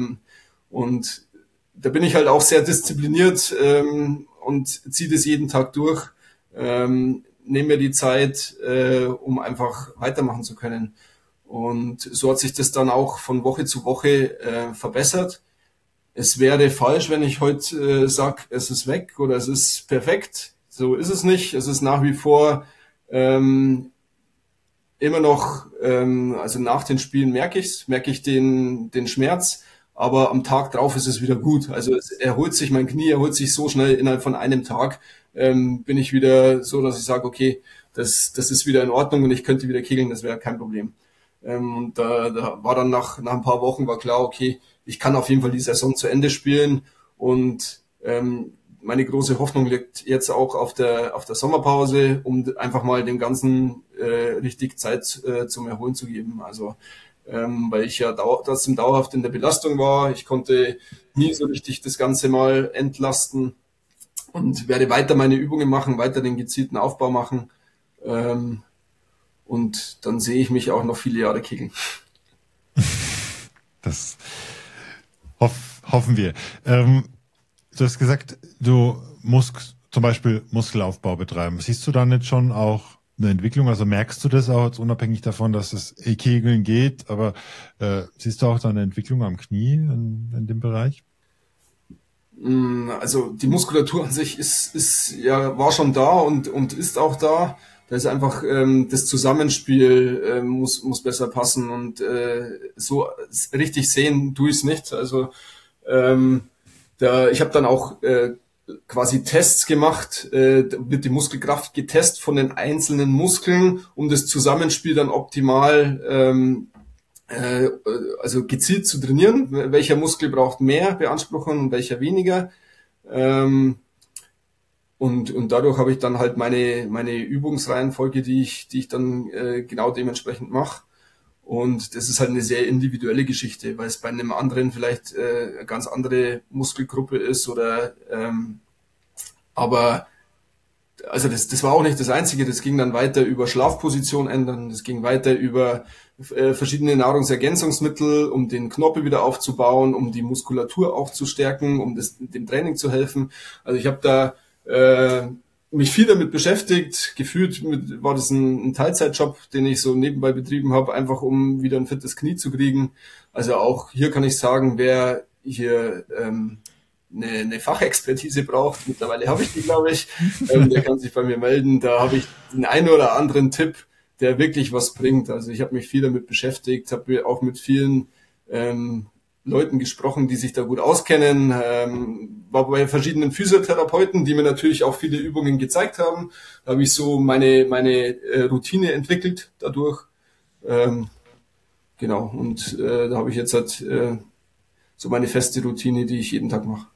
Und da bin ich halt auch sehr diszipliniert und ziehe das jeden Tag durch. Nehme mir die Zeit, um einfach weitermachen zu können. Und so hat sich das dann auch von Woche zu Woche äh, verbessert. Es wäre falsch, wenn ich heute äh, sage, es ist weg oder es ist perfekt. So ist es nicht. Es ist nach wie vor ähm, immer noch, ähm, also nach den Spielen merke ich's, merke ich den den Schmerz, aber am Tag drauf ist es wieder gut. Also es erholt sich, mein Knie erholt sich so schnell, innerhalb von einem Tag ähm, bin ich wieder so, dass ich sage, okay, das das ist wieder in Ordnung und ich könnte wieder kegeln, das wäre kein Problem. Und da, da war dann nach, nach ein paar Wochen war klar, okay, ich kann auf jeden Fall die Saison zu Ende spielen und ähm, meine große Hoffnung liegt jetzt auch auf der auf der Sommerpause, um einfach mal dem Ganzen äh, richtig Zeit äh, zum Erholen zu geben. Also ähm, weil ich ja dau trotzdem dauerhaft in der Belastung war, ich konnte nie so richtig das Ganze mal entlasten und werde weiter meine Übungen machen, weiter den gezielten Aufbau machen. Ähm, Und dann sehe ich mich auch noch viele Jahre kegeln. Das hoff, hoffen wir. Ähm, du hast gesagt, du musst zum Beispiel Muskelaufbau betreiben. Siehst du da nicht schon auch eine Entwicklung? Also merkst du das auch jetzt unabhängig davon, dass es E-Kegeln geht, aber äh, siehst du auch da eine Entwicklung am Knie in, in dem Bereich? Also die Muskulatur an sich ist, ist ja war schon da und, und ist auch da. Da ist einfach ähm, das Zusammenspiel äh, muss muss besser passen und äh, so richtig sehen tue ich es nicht. Also ähm, da ich habe dann auch äh, quasi Tests gemacht, äh, wird die Muskelkraft getestet von den einzelnen Muskeln, um das Zusammenspiel dann optimal ähm, äh, also gezielt zu trainieren. Welcher Muskel braucht mehr Beanspruchung und welcher weniger. Ähm, Und, und dadurch habe ich dann halt meine, meine Übungsreihenfolge, die ich, die ich dann äh, genau dementsprechend mache. Und das ist halt eine sehr individuelle Geschichte, weil es bei einem anderen vielleicht äh, eine ganz andere Muskelgruppe ist oder ähm, aber also das, das war auch nicht das Einzige, das ging dann weiter über Schlafposition ändern, das ging weiter über äh, verschiedene Nahrungsergänzungsmittel, um den Knorpel wieder aufzubauen, um die Muskulatur auch zu stärken, um das, dem Training zu helfen. Also ich habe da Äh, mich viel damit beschäftigt, gefühlt mit, war das ein, ein Teilzeitjob, den ich so nebenbei betrieben habe, einfach um wieder ein fittes Knie zu kriegen. Also auch hier kann ich sagen, wer hier ähm, eine, eine Fachexpertise braucht, mittlerweile habe ich die, glaube ich, ähm, der kann sich bei mir melden. Da habe ich den einen oder anderen Tipp, der wirklich was bringt. Also ich habe mich viel damit beschäftigt, habe auch mit vielen ähm, Leuten gesprochen, die sich da gut auskennen, ähm, war bei verschiedenen Physiotherapeuten, die mir natürlich auch viele Übungen gezeigt haben. Da habe ich so meine meine äh, Routine entwickelt dadurch. Ähm, genau, und äh, da habe ich jetzt halt äh, so meine feste Routine, die ich jeden Tag mache.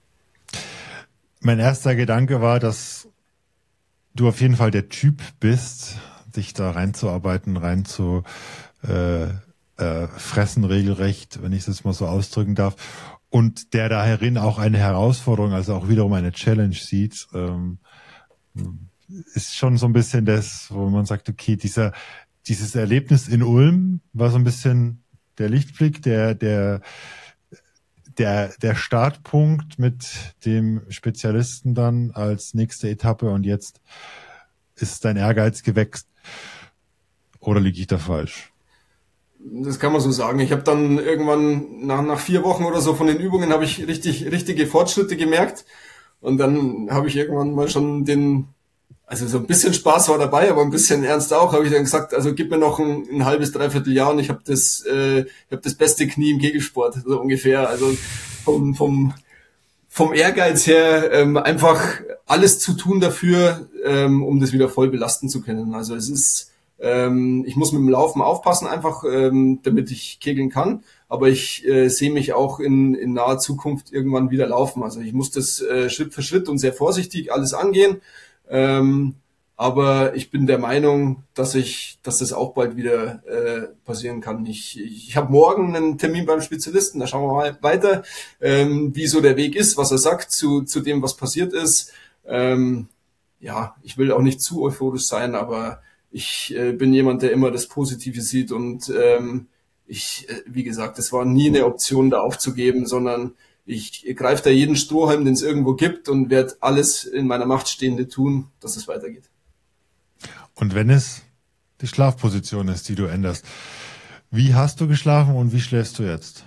Mein erster Gedanke war, dass du auf jeden Fall der Typ bist, dich da reinzuarbeiten, rein zu äh, Äh, fressen regelrecht, wenn ich das mal so ausdrücken darf, und der daherin auch eine Herausforderung, also auch wiederum eine Challenge sieht, ähm, ist schon so ein bisschen das, wo man sagt, okay, dieser dieses Erlebnis in Ulm war so ein bisschen der Lichtblick, der, der, der, der Startpunkt mit dem Spezialisten dann als nächste Etappe und jetzt ist dein Ehrgeiz gewächst. Oder liege ich da falsch? Das kann man so sagen. Ich habe dann irgendwann nach, nach vier Wochen oder so von den Übungen habe ich richtig, richtige Fortschritte gemerkt. Und dann habe ich irgendwann mal schon den, also so ein bisschen Spaß war dabei, aber ein bisschen ernst auch, habe ich dann gesagt, also gib mir noch ein, ein halbes, dreiviertel Jahr und ich habe das, äh, ich habe das beste Knie im Kegelsport, so ungefähr. Also vom, vom, vom Ehrgeiz her ähm, einfach alles zu tun dafür, ähm, um das wieder voll belasten zu können. Also es ist Ähm, ich muss mit dem Laufen aufpassen, einfach ähm, damit ich kegeln kann. Aber ich äh, sehe mich auch in, in naher Zukunft irgendwann wieder laufen. Also ich muss das äh, Schritt für Schritt und sehr vorsichtig alles angehen. Ähm, aber ich bin der Meinung, dass ich, dass das auch bald wieder äh, passieren kann. Ich, ich habe morgen einen Termin beim Spezialisten. Da schauen wir mal weiter, ähm, wie so der Weg ist, was er sagt zu, zu dem, was passiert ist. Ähm, ja, ich will auch nicht zu euphorisch sein, aber ich äh, bin jemand, der immer das Positive sieht und ähm, ich, äh, wie gesagt, es war nie eine Option, da aufzugeben, sondern ich greife da jeden Strohhalm, den es irgendwo gibt und werde alles in meiner Macht Stehende tun, dass es weitergeht. Und wenn es die Schlafposition ist, die du änderst, wie hast du geschlafen und wie schläfst du jetzt?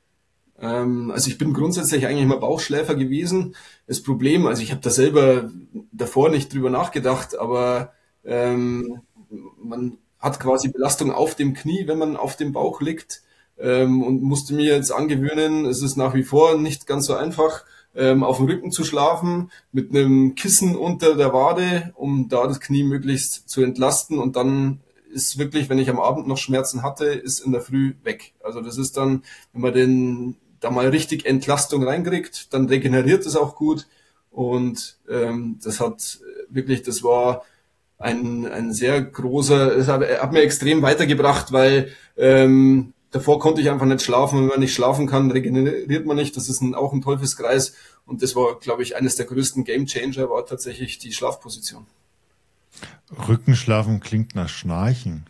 Ähm, also ich bin grundsätzlich eigentlich immer Bauchschläfer gewesen. Das Problem, also ich habe da selber davor nicht drüber nachgedacht, aber ähm, man hat quasi Belastung auf dem Knie, wenn man auf dem Bauch liegt, ähm, und musste mir jetzt angewöhnen, es ist nach wie vor nicht ganz so einfach, ähm, auf dem Rücken zu schlafen, mit einem Kissen unter der Wade, um da das Knie möglichst zu entlasten und dann ist wirklich, wenn ich am Abend noch Schmerzen hatte, ist in der Früh weg. Also das ist dann, wenn man den da mal richtig Entlastung reinkriegt, dann regeneriert es auch gut und ähm, das hat wirklich, das war ein, ein sehr großer, es hat, hat mir extrem weitergebracht, weil ähm, davor konnte ich einfach nicht schlafen. Wenn man nicht schlafen kann, regeneriert man nicht. Das ist ein, auch ein Teufelskreis. Und das war, glaube ich, eines der größten Gamechanger, war tatsächlich die Schlafposition. Rückenschlafen klingt nach Schnarchen.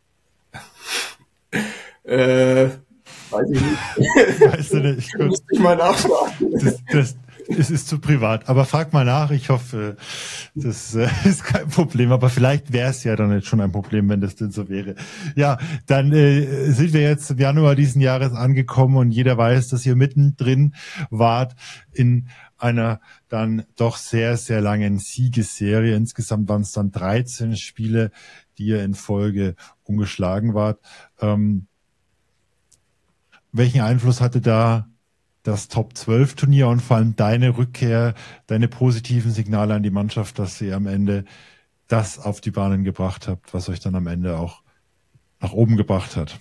äh, weiß ich nicht. Weißt du nicht? Da musste ich mal nachfragen. Das, das, es ist zu privat. Aber frag mal nach. Ich hoffe, das äh, ist kein Problem. Aber vielleicht wäre es ja dann jetzt schon ein Problem, wenn das denn so wäre. Ja, dann äh, sind wir jetzt im Januar diesen Jahres angekommen und jeder weiß, dass ihr mittendrin wart in einer dann doch sehr, sehr langen Siegesserie. Insgesamt waren es dann dreizehn Spiele, die ihr in Folge ungeschlagen wart. Ähm, welchen Einfluss hatte da das Top zwölf Turnier und vor allem deine Rückkehr, deine positiven Signale an die Mannschaft, dass ihr am Ende das auf die Bahnen gebracht habt, was euch dann am Ende auch nach oben gebracht hat?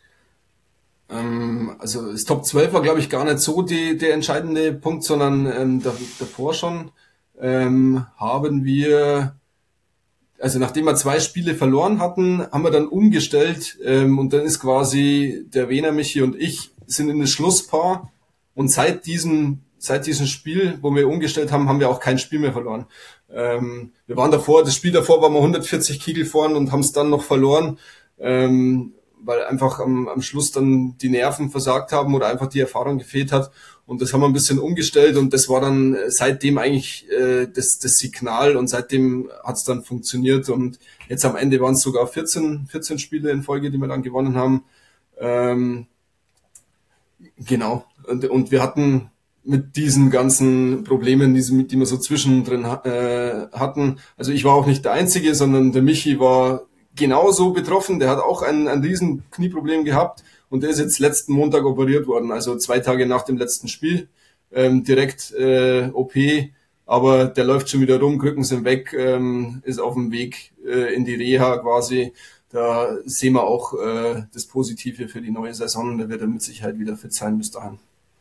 Ähm, also das Top zwölf war, glaube ich, gar nicht so die, der entscheidende Punkt, sondern ähm, davor schon ähm, haben wir, also nachdem wir zwei Spiele verloren hatten, haben wir dann umgestellt ähm, und dann ist quasi der Wiener Michi und ich sind in das Schlusspaar. Und seit diesem, seit diesem Spiel, wo wir umgestellt haben, haben wir auch kein Spiel mehr verloren. Ähm, wir waren davor, das Spiel davor waren wir hundertvierzig Kegel vorn und haben es dann noch verloren, ähm, weil einfach am, am Schluss dann die Nerven versagt haben oder einfach die Erfahrung gefehlt hat. Und das haben wir ein bisschen umgestellt und das war dann seitdem eigentlich äh, das, das Signal und seitdem hat es dann funktioniert. Und jetzt am Ende waren es sogar vierzehn, vierzehn Spiele in Folge, die wir dann gewonnen haben. Ähm, genau. Und, und wir hatten mit diesen ganzen Problemen, die, die wir so zwischendrin äh, hatten, also ich war auch nicht der Einzige, sondern der Michi war genauso betroffen, der hat auch ein, ein riesen Knieproblem gehabt und der ist jetzt letzten Montag operiert worden, also zwei Tage nach dem letzten Spiel, ähm, direkt äh, O P, aber der läuft schon wieder rum, Krücken sind weg, ähm, ist auf dem Weg äh, in die Reha quasi. Da sehen wir auch äh, das Positive für die neue Saison, da wird er mit Sicherheit wieder fit sein bis dahin.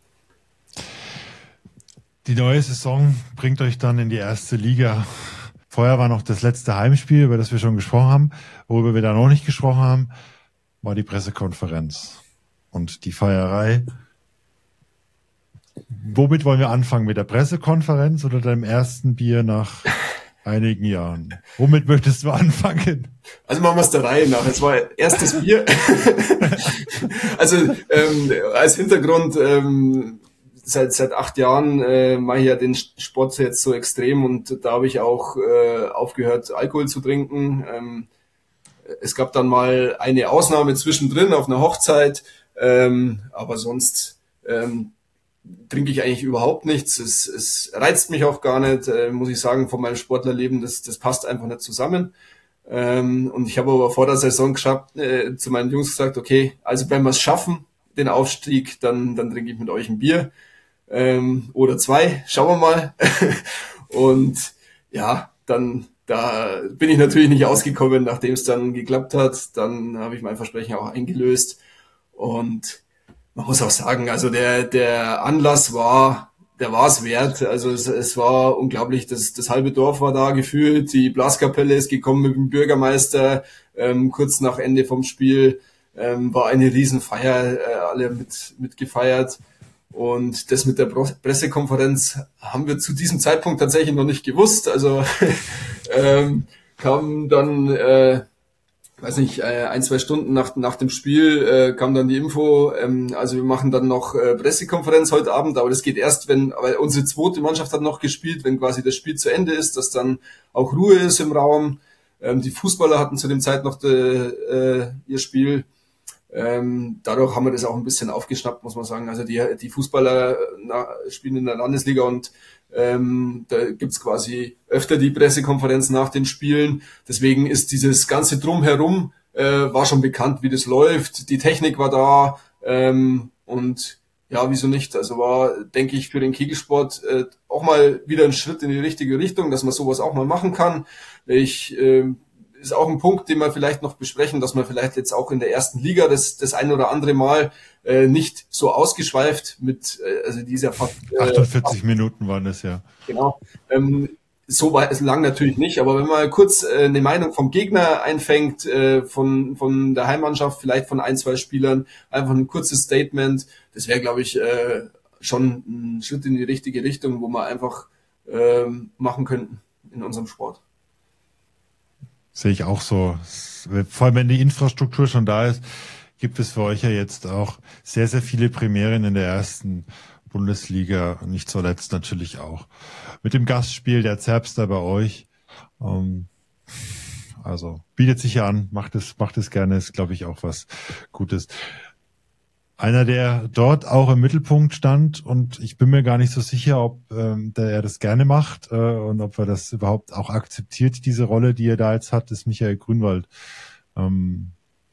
Die neue Saison bringt euch dann in die erste Liga. Vorher war noch das letzte Heimspiel, über das wir schon gesprochen haben. Worüber wir da noch nicht gesprochen haben, war die Pressekonferenz und die Feierei. Womit wollen wir anfangen? Mit der Pressekonferenz oder deinem ersten Bier nach einigen Jahren. Womit möchtest du anfangen? Also machen wir es der Reihe nach. Es war erstes Bier. Also ähm, als Hintergrund, ähm, seit seit acht Jahren äh, mache ich ja den Sport jetzt so extrem und da habe ich auch äh, aufgehört, Alkohol zu trinken. Ähm, es gab dann mal eine Ausnahme zwischendrin auf einer Hochzeit, ähm, aber sonst ähm, trinke ich eigentlich überhaupt nichts. Es, es reizt mich auch gar nicht, äh, muss ich sagen, von meinem Sportlerleben. Das, das passt einfach nicht zusammen. Ähm, und ich habe aber vor der Saison geschafft, äh, zu meinen Jungs gesagt, okay, also wenn wir es schaffen, den Aufstieg, dann, dann trinke ich mit euch ein Bier ähm, oder zwei. Schauen wir mal. Und ja, dann da bin ich natürlich nicht ausgekommen, nachdem es dann geklappt hat. Dann habe ich mein Versprechen auch eingelöst. Und man muss auch sagen, also der der Anlass war, der war es wert. Also es, es war unglaublich, das, das halbe Dorf war da gefühlt, die Blaskapelle ist gekommen mit dem Bürgermeister, ähm, kurz nach Ende vom Spiel ähm, war eine Riesenfeier, äh, alle mit mit gefeiert. Und das mit der Pressekonferenz haben wir zu diesem Zeitpunkt tatsächlich noch nicht gewusst. Also ähm, kam dann äh, weiß nicht, ein, zwei Stunden nach, nach dem Spiel äh, kam dann die Info, ähm, also wir machen dann noch äh, Pressekonferenz heute Abend, aber das geht erst, wenn, weil unsere zweite Mannschaft hat noch gespielt, wenn quasi das Spiel zu Ende ist, dass dann auch Ruhe ist im Raum. Ähm, die Fußballer hatten zu dem Zeit noch de, äh, ihr Spiel. Ähm, dadurch haben wir das auch ein bisschen aufgeschnappt, muss man sagen. Also die, die Fußballer na, spielen in der Landesliga und ähm, da gibt's quasi öfter die Pressekonferenz nach den Spielen. Deswegen ist dieses ganze Drumherum äh, war schon bekannt, wie das läuft. Die Technik war da ähm, und ja, wieso nicht? Also war, denke ich, für den Kegelsport äh, auch mal wieder ein Schritt in die richtige Richtung, dass man sowas auch mal machen kann. Ich äh, ist auch ein Punkt, den wir vielleicht noch besprechen, dass man vielleicht jetzt auch in der ersten Liga das, das ein oder andere Mal äh, nicht so ausgeschweift mit, äh, also dieser fast, äh, achtundvierzig Minuten waren das ja. Genau. Ähm, so weit, so lang natürlich nicht, aber wenn man kurz äh, eine Meinung vom Gegner einfängt, äh, von von der Heimmannschaft, vielleicht von ein, zwei Spielern, einfach ein kurzes Statement, das wäre, glaube ich, äh, schon ein Schritt in die richtige Richtung, wo wir einfach äh, machen könnten in unserem Sport. Sehe ich auch so. Vor allem, wenn die Infrastruktur schon da ist, gibt es für euch ja jetzt auch sehr, sehr viele Premieren in der ersten Bundesliga. Und nicht zuletzt natürlich auch mit dem Gastspiel der Zerbster bei euch. Also bietet sich ja an, macht es, macht es gerne, ist, glaube ich, auch was Gutes. Einer, der dort auch im Mittelpunkt stand, und ich bin mir gar nicht so sicher, ob ähm, der, er das gerne macht äh, und ob er das überhaupt auch akzeptiert, diese Rolle, die er da jetzt hat, ist Michael Grünwald. Ähm,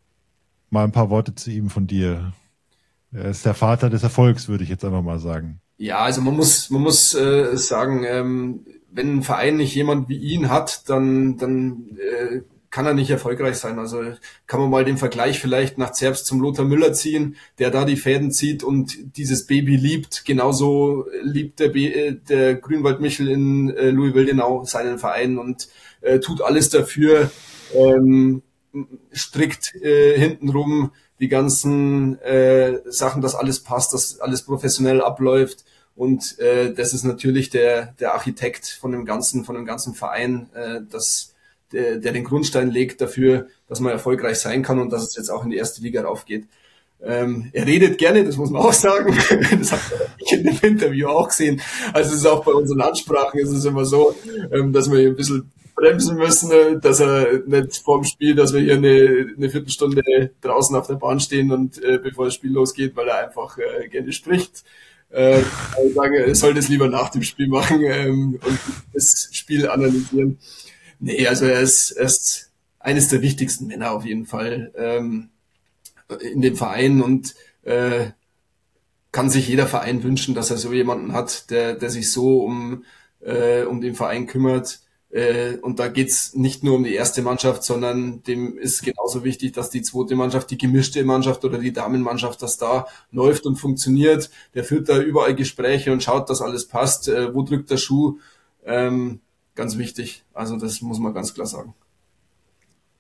mal ein paar Worte zu ihm von dir. Er ist der Vater des Erfolgs, würde ich jetzt einfach mal sagen. Ja, also man muss man muss äh, sagen, ähm, wenn ein Verein nicht jemand wie ihn hat, dann dann äh, kann er nicht erfolgreich sein. Also kann man mal den Vergleich vielleicht nach Zerbst zum Lothar Müller ziehen, der da die Fäden zieht und dieses Baby liebt. Genauso liebt der, B- der Grünwald Michel in äh, Louis-Wildenau seinen Verein und äh, tut alles dafür, ähm, strickt äh, hintenrum die ganzen äh, Sachen, dass alles passt, dass alles professionell abläuft. Und äh, das ist natürlich der der Architekt von dem ganzen von dem ganzen Verein, äh, das Der, der den Grundstein legt dafür, dass man erfolgreich sein kann und dass es jetzt auch in die erste Liga raufgeht. Ähm, er redet gerne, das muss man auch sagen. Das hat ich in dem Interview auch gesehen. Also es ist auch bei unseren Ansprachen ist es immer so, ähm, dass wir hier ein bisschen bremsen müssen, dass er nicht vorm Spiel, dass wir hier eine, eine Viertelstunde draußen auf der Bahn stehen und äh, bevor das Spiel losgeht, weil er einfach äh, gerne spricht. Äh, ich sage, er soll das lieber nach dem Spiel machen ähm, und das Spiel analysieren. Nee, also er ist, er ist eines der wichtigsten Männer auf jeden Fall ähm, in dem Verein und äh, kann sich jeder Verein wünschen, dass er so jemanden hat, der der sich so um äh, um den Verein kümmert. Äh, und da geht's nicht nur um die erste Mannschaft, sondern dem ist genauso wichtig, dass die zweite Mannschaft, die gemischte Mannschaft oder die Damenmannschaft, dass da läuft und funktioniert. Der führt da überall Gespräche und schaut, dass alles passt. Äh, wo drückt der Schuh? Ähm, Ganz wichtig. Also das muss man ganz klar sagen.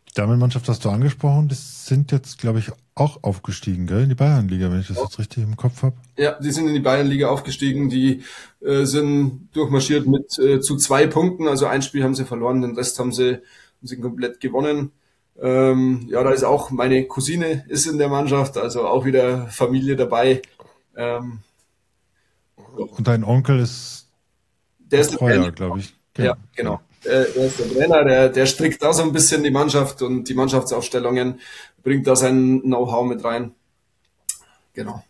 Damenmannschaft hast du angesprochen, das sind jetzt, glaube ich, auch aufgestiegen, gell, in die Bayernliga, wenn ich das jetzt richtig im Kopf habe. Ja, die sind in die Bayernliga aufgestiegen, die äh, sind durchmarschiert mit äh, zu zwei Punkten, also ein Spiel haben sie verloren, den Rest haben sie, haben sie komplett gewonnen. Ähm, ja, da ist auch meine Cousine ist in der Mannschaft, also auch wieder Familie dabei. Ähm, Und dein Onkel ist der ist Treuer, glaube ich. Ja, genau. Der ist der Trainer, der, der strickt da so ein bisschen die Mannschaft und die Mannschaftsaufstellungen, bringt da sein Know-how mit rein. Genau.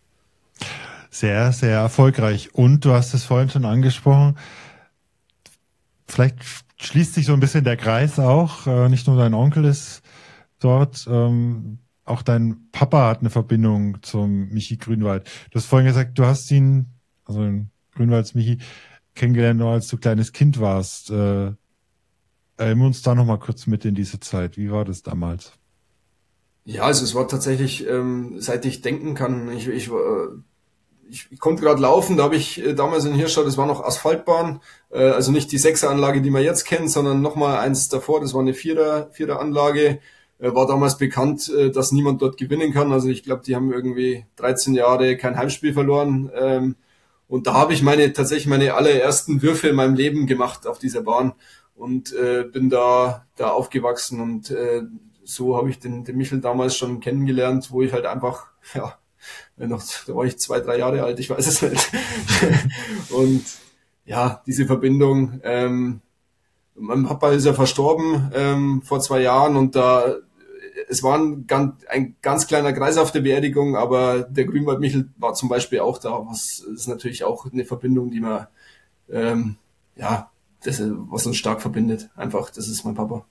Sehr, sehr erfolgreich. Und du hast es vorhin schon angesprochen, vielleicht schließt sich so ein bisschen der Kreis auch. Nicht nur dein Onkel ist dort, auch dein Papa hat eine Verbindung zum Michi Grünwald. Du hast vorhin gesagt, du hast ihn, also den Grünwalds Michi, kennengelernt, nur als du kleines Kind warst. Äh, erinnern uns da noch mal kurz mit in diese Zeit. Wie war das damals? Ja, also es war tatsächlich, ähm, seit ich denken kann, ich, ich, äh, ich, ich konnte gerade laufen, da habe ich äh, damals in Hirschau, das war noch Asphaltbahn, äh, also nicht die Sechseranlage, die man jetzt kennt, sondern noch mal eins davor, das war eine Vierer, Viereranlage, äh, war damals bekannt, äh, dass niemand dort gewinnen kann. Also ich glaube, die haben irgendwie dreizehn Jahre kein Heimspiel verloren. Ähm, Und da habe ich meine tatsächlich meine allerersten Würfe in meinem Leben gemacht auf dieser Bahn und äh, bin da da aufgewachsen und äh, so habe ich den, den Michel damals schon kennengelernt, wo ich halt einfach, ja, noch, da war ich zwei, drei Jahre alt, ich weiß es nicht. Und ja, diese Verbindung, ähm, mein Papa ist ja verstorben ähm, vor zwei Jahren und da es war ein ganz, ein ganz kleiner Kreis auf der Beerdigung, aber der Grünwald Michel war zum Beispiel auch da. Was ist natürlich auch eine Verbindung, die man, ähm, ja, das, was uns stark verbindet. Einfach, das ist mein Papa.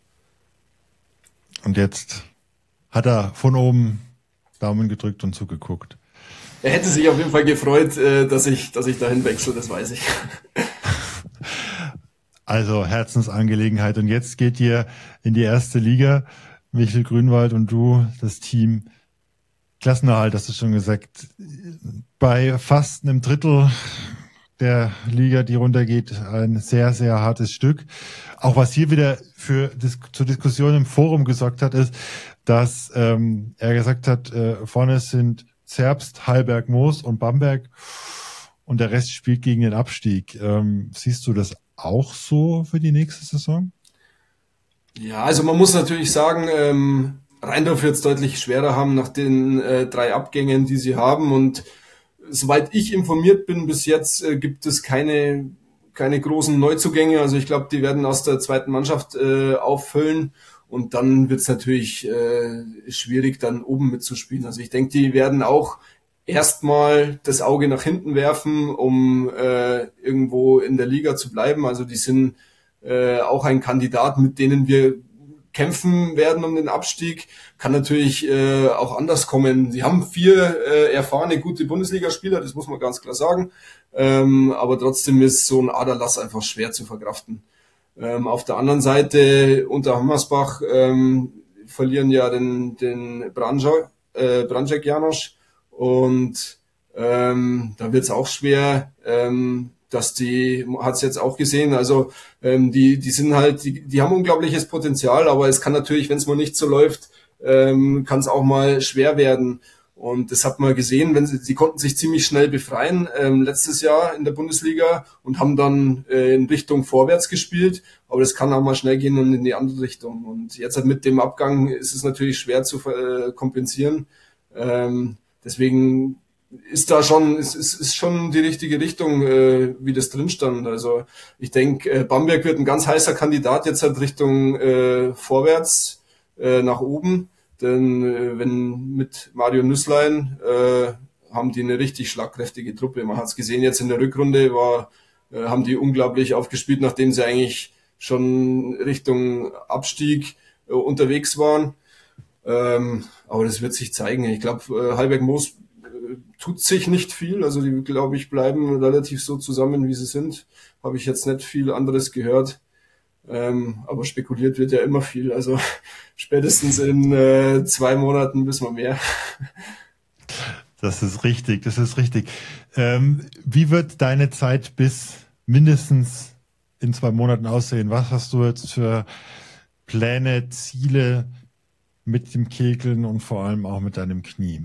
Und jetzt hat er von oben Daumen gedrückt und zugeguckt. Er hätte sich auf jeden Fall gefreut, dass ich, dass ich dahin wechsle, das weiß ich. Also Herzensangelegenheit. Und jetzt geht ihr in die erste Liga. Michel Grünwald und du, das Team Klassenerhalt, hast du schon gesagt, bei fast einem Drittel der Liga, die runtergeht, ein sehr, sehr hartes Stück. Auch was hier wieder für Dis- zur Diskussion im Forum gesorgt hat, ist, dass ähm, er gesagt hat, äh, vorne sind Zerbst, Heilberg, Moos und Bamberg und der Rest spielt gegen den Abstieg. Ähm, siehst du das auch so für die nächste Saison? Ja, also man muss natürlich sagen, ähm, Rheindorf wird es deutlich schwerer haben nach den äh, drei Abgängen, die sie haben. Und soweit ich informiert bin, bis jetzt äh, gibt es keine keine großen Neuzugänge. Also ich glaube, die werden aus der zweiten Mannschaft äh, auffüllen. Und dann wird es natürlich äh, schwierig, dann oben mitzuspielen. Also ich denke, die werden auch erstmal das Auge nach hinten werfen, um äh, irgendwo in der Liga zu bleiben. Also die sind Äh, auch ein Kandidat, mit denen wir kämpfen werden um den Abstieg. Kann natürlich äh, auch anders kommen. Sie haben vier äh, erfahrene, gute Bundesligaspieler, das muss man ganz klar sagen. Ähm, aber trotzdem ist so ein Aderlass einfach schwer zu verkraften. Ähm, auf der anderen Seite, unter Hammersbach ähm, verlieren ja den, den Branjak, äh, Branjak Janosch und ähm, da wird es auch schwer, ähm, dass die, hat's jetzt auch gesehen, also ähm, die die sind halt, die, die haben unglaubliches Potenzial, aber es kann natürlich, wenn es mal nicht so läuft, ähm, kann es auch mal schwer werden. Und das hat man gesehen, wenn sie, sie konnten sich ziemlich schnell befreien ähm, letztes Jahr in der Bundesliga und haben dann äh, in Richtung vorwärts gespielt, aber das kann auch mal schnell gehen und in die andere Richtung. Und jetzt halt mit dem Abgang ist es natürlich schwer zu äh, kompensieren. Ähm, deswegen ist da schon, ist, ist, ist schon die richtige Richtung, äh, wie das drin stand. Also ich denke, äh, Bamberg wird ein ganz heißer Kandidat jetzt halt Richtung äh, vorwärts äh, nach oben. Denn äh, wenn mit Mario Nüßlein äh, haben die eine richtig schlagkräftige Truppe. Man hat es gesehen jetzt in der Rückrunde, war, äh, haben die unglaublich aufgespielt, nachdem sie eigentlich schon Richtung Abstieg äh, unterwegs waren. Ähm, aber das wird sich zeigen. Ich glaube, äh, Heilberg Moos tut sich nicht viel, also die, glaube ich, bleiben relativ so zusammen, wie sie sind. Habe ich jetzt nicht viel anderes gehört. Ähm, aber spekuliert wird ja immer viel, also spätestens in äh, zwei Monaten wissen wir mehr. Das ist richtig, das ist richtig. Ähm, wie wird deine Zeit bis mindestens in zwei Monaten aussehen? Was hast du jetzt für Pläne, Ziele mit dem Kegeln und vor allem auch mit deinem Knie?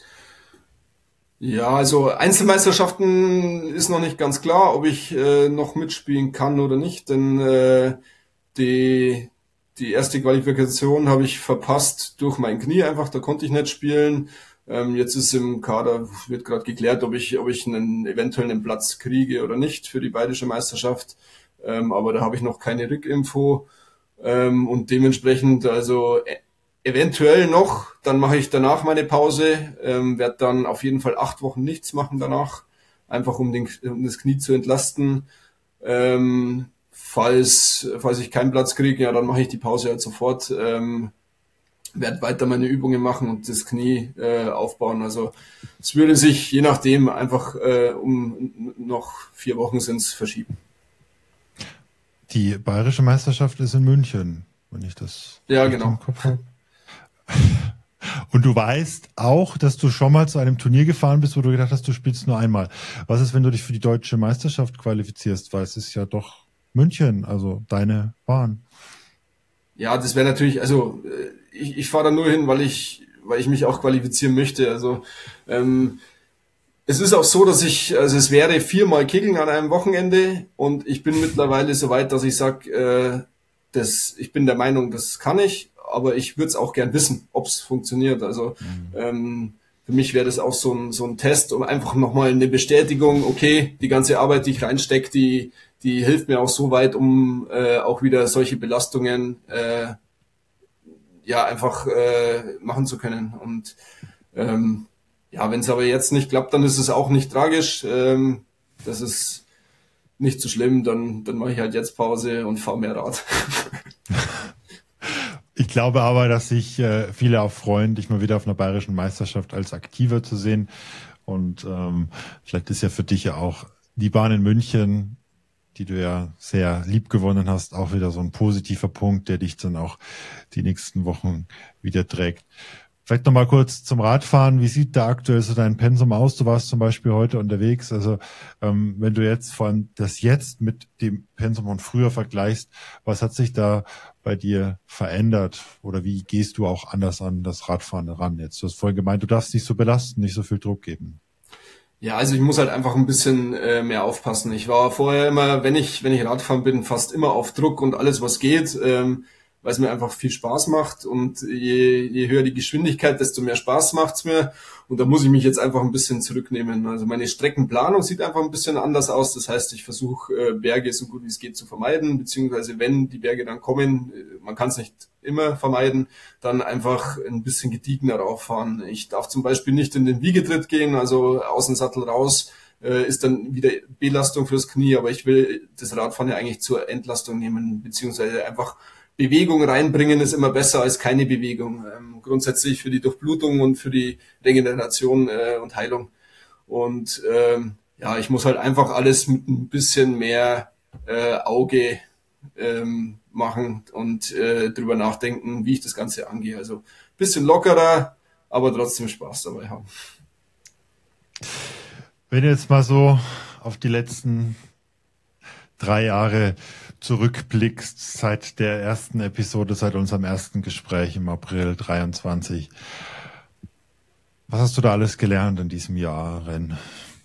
Ja, also Einzelmeisterschaften ist noch nicht ganz klar, ob ich äh, noch mitspielen kann oder nicht, denn äh, die die erste Qualifikation habe ich verpasst durch mein Knie einfach, da konnte ich nicht spielen. Ähm, jetzt ist im Kader, wird gerade geklärt, ob ich ob ich einen eventuell einen Platz kriege oder nicht für die Bayerische Meisterschaft, ähm, aber da habe ich noch keine Rückinfo, ähm, und dementsprechend also eventuell noch, dann mache ich danach meine Pause, ähm, werde dann auf jeden Fall acht Wochen nichts machen danach, einfach um, den, um das Knie zu entlasten. Ähm, falls, falls ich keinen Platz kriege, ja, dann mache ich die Pause halt sofort, ähm, werde weiter meine Übungen machen und das Knie äh, aufbauen. Also es würde sich je nachdem einfach äh, um noch vier Wochen sind's verschieben. Die Bayerische Meisterschaft ist in München, wenn ich das ja, genau. im Kopf habe. Und du weißt auch, dass du schon mal zu einem Turnier gefahren bist, wo du gedacht hast, du spielst nur einmal. Was ist, wenn du dich für die deutsche Meisterschaft qualifizierst? Weil es ist ja doch München, also deine Bahn. Ja, das wäre natürlich, also ich, ich fahre da nur hin, weil ich, weil ich mich auch qualifizieren möchte. Also ähm, es ist auch so, dass ich, also es wäre viermal Kegeln an einem Wochenende und ich bin mittlerweile so weit, dass ich sage, äh, das, ich bin der Meinung, das kann ich. Aber ich würde es auch gern wissen, ob es funktioniert. Also mhm. ähm, für mich wäre das auch so ein, so ein Test, um einfach nochmal eine Bestätigung, okay, die ganze Arbeit, die ich reinstecke, die, die hilft mir auch so weit, um äh, auch wieder solche Belastungen äh, ja einfach äh, machen zu können. Und ähm, ja, wenn es aber jetzt nicht klappt, dann ist es auch nicht tragisch. Ähm, das ist nicht so schlimm, dann, dann mache ich halt jetzt Pause und fahre mehr Rad. Ich glaube aber, dass sich äh, viele auch freuen, dich mal wieder auf einer bayerischen Meisterschaft als Aktiver zu sehen. Und ähm, vielleicht ist ja für dich ja auch die Bahn in München, die du ja sehr lieb gewonnen hast, auch wieder so ein positiver Punkt, der dich dann auch die nächsten Wochen wieder trägt. Vielleicht nochmal kurz zum Radfahren. Wie sieht da aktuell so dein Pensum aus? Du warst zum Beispiel heute unterwegs. Also ähm, wenn du jetzt vor allem das jetzt mit dem Pensum von früher vergleichst, was hat sich da bei dir verändert? Oder wie gehst du auch anders an das Radfahren ran jetzt? Du hast vorhin gemeint, du darfst nicht so belasten, nicht so viel Druck geben. Ja, also ich muss halt einfach ein bisschen äh, mehr aufpassen. Ich war vorher immer, wenn ich wenn ich Radfahren bin, fast immer auf Druck und alles, was geht, ähm, weil es mir einfach viel Spaß macht und je, je höher die Geschwindigkeit, desto mehr Spaß macht's mir und da muss ich mich jetzt einfach ein bisschen zurücknehmen. Also meine Streckenplanung sieht einfach ein bisschen anders aus, das heißt, ich versuche äh, Berge so gut wie es geht zu vermeiden, beziehungsweise wenn die Berge dann kommen, man kann es nicht immer vermeiden, dann einfach ein bisschen gediegener rauffahren. Ich darf zum Beispiel nicht in den Wiegetritt gehen, also aus dem Sattel raus, äh, ist dann wieder Belastung fürs Knie, aber ich will das Radfahren ja eigentlich zur Entlastung nehmen, beziehungsweise einfach Bewegung reinbringen ist immer besser als keine Bewegung. Ähm, grundsätzlich für die Durchblutung und für die Regeneration äh, und Heilung. Und ähm, ja, ich muss halt einfach alles mit ein bisschen mehr äh, Auge ähm, machen und äh, drüber nachdenken, wie ich das Ganze angehe. Also bisschen lockerer, aber trotzdem Spaß dabei haben. Wenn du jetzt mal so auf die letzten drei Jahre zurückblickst, seit der ersten Episode, seit unserem ersten Gespräch im April dreiundzwanzig. Was hast du da alles gelernt in diesem Jahr, Renn?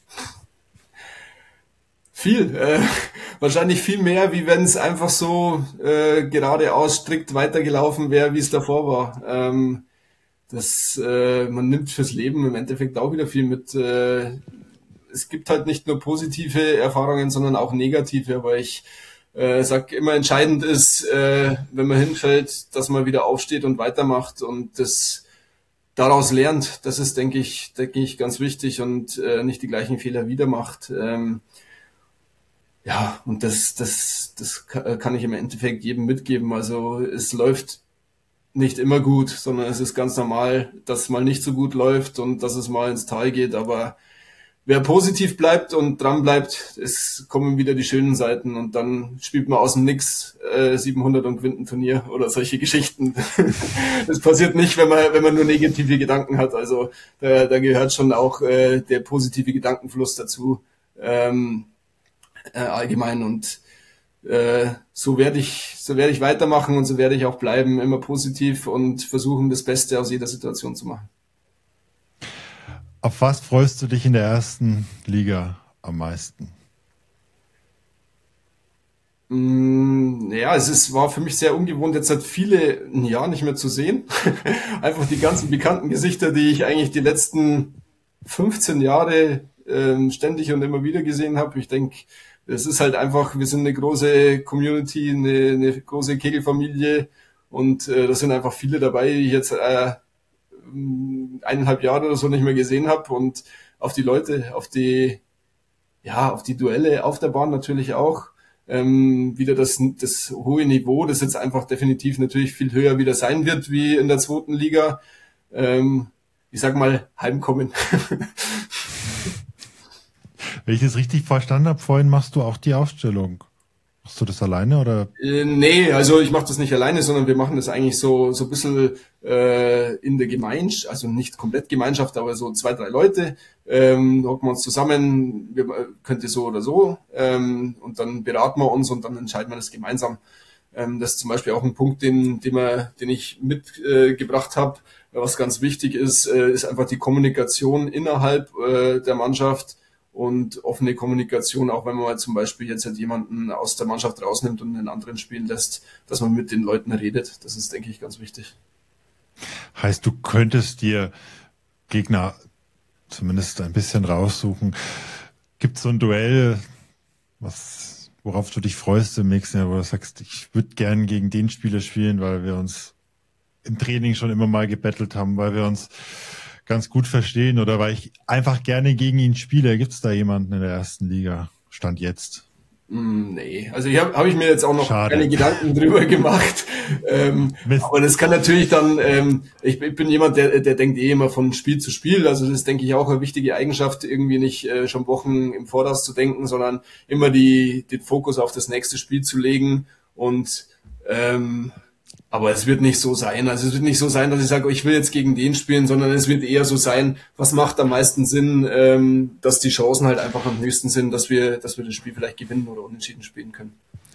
Viel. Äh, wahrscheinlich viel mehr, wie wenn es einfach so äh, geradeaus strikt weitergelaufen wäre, wie es davor war. Ähm, das, äh, man nimmt fürs Leben im Endeffekt auch wieder viel mit. Äh, es gibt halt nicht nur positive Erfahrungen, sondern auch negative, aber ich äh, sag immer, entscheidend ist, äh, wenn man hinfällt, dass man wieder aufsteht und weitermacht und das daraus lernt. Das ist, denke ich, denke ich, ganz wichtig und äh, nicht die gleichen Fehler wieder macht. Ähm, ja, und das, das, das kann ich im Endeffekt jedem mitgeben. Also es läuft nicht immer gut, sondern es ist ganz normal, dass es mal nicht so gut läuft und dass es mal ins Tal geht, aber wer positiv bleibt und dran bleibt, es kommen wieder die schönen Seiten und dann spielt man aus dem Nix äh, siebenhundert und gewinnt ein Turnier oder solche Geschichten. Das passiert nicht, wenn man wenn man nur negative Gedanken hat. Also da, da gehört schon auch äh, der positive Gedankenfluss dazu ähm, äh, allgemein und äh, so werde ich, so werde ich weitermachen und so werde ich auch bleiben, immer positiv und versuchen, das Beste aus jeder Situation zu machen. Auf was freust du dich in der ersten Liga am meisten? Ja, es ist, war für mich sehr ungewohnt, jetzt seit viele Jahren nicht mehr zu sehen. Einfach die ganzen bekannten Gesichter, die ich eigentlich die letzten fünfzehn Jahre ähm, ständig und immer wieder gesehen habe. Ich denke, es ist halt einfach, wir sind eine große Community, eine, eine große Kegelfamilie und äh, da sind einfach viele dabei, die ich jetzt äh, eineinhalb Jahre oder so nicht mehr gesehen habe und auf die Leute, auf die, ja, auf die Duelle auf der Bahn natürlich auch. Ähm, wieder das, das hohe Niveau, das jetzt einfach definitiv natürlich viel höher wieder sein wird wie in der zweiten Liga. Ähm, ich sag mal, heimkommen. Wenn ich das richtig verstanden habe, vorhin machst du auch die Aufstellung. Machst du das alleine oder? Äh, nee, also ich mache das nicht alleine, sondern wir machen das eigentlich so so ein bisschen äh, in der Gemeinschaft, also nicht komplett Gemeinschaft, aber so zwei, drei Leute, ähm, hocken wir uns zusammen, wir, könnte so oder so, ähm, und dann beraten wir uns und dann entscheiden wir das gemeinsam. Ähm, das ist zum Beispiel auch ein Punkt, den, den, wir, den ich mitgebracht äh, habe, was ganz wichtig ist, äh, ist einfach die Kommunikation innerhalb äh, der Mannschaft. Und offene Kommunikation, auch wenn man mal zum Beispiel jetzt halt jemanden aus der Mannschaft rausnimmt und einen anderen spielen lässt, dass man mit den Leuten redet. Das ist, denke ich, ganz wichtig. Heißt, du könntest dir Gegner zumindest ein bisschen raussuchen. Gibt es so ein Duell, was, worauf du dich freust im nächsten Jahr, wo du sagst, ich würde gern gegen den Spieler spielen, weil wir uns im Training schon immer mal gebettelt haben, weil wir uns ganz gut verstehen oder weil ich einfach gerne gegen ihn spiele. Gibt es da jemanden in der ersten Liga? Stand jetzt? Mm, nee, also ich habe hab ich mir jetzt auch noch Schade. keine Gedanken drüber gemacht. Ähm, aber das kann natürlich dann, ähm, ich, ich bin jemand, der, der denkt eh immer von Spiel zu Spiel. Also das ist, denke ich, auch eine wichtige Eigenschaft, irgendwie nicht äh, schon Wochen im Voraus zu denken, sondern immer die, den Fokus auf das nächste Spiel zu legen. Und ähm, aber es wird nicht so sein. Also es wird nicht so sein, dass ich sage, oh, ich will jetzt gegen den spielen, sondern es wird eher so sein, was macht am meisten Sinn, ähm, dass die Chancen halt einfach am höchsten sind, dass wir, dass wir das Spiel vielleicht gewinnen oder unentschieden spielen können.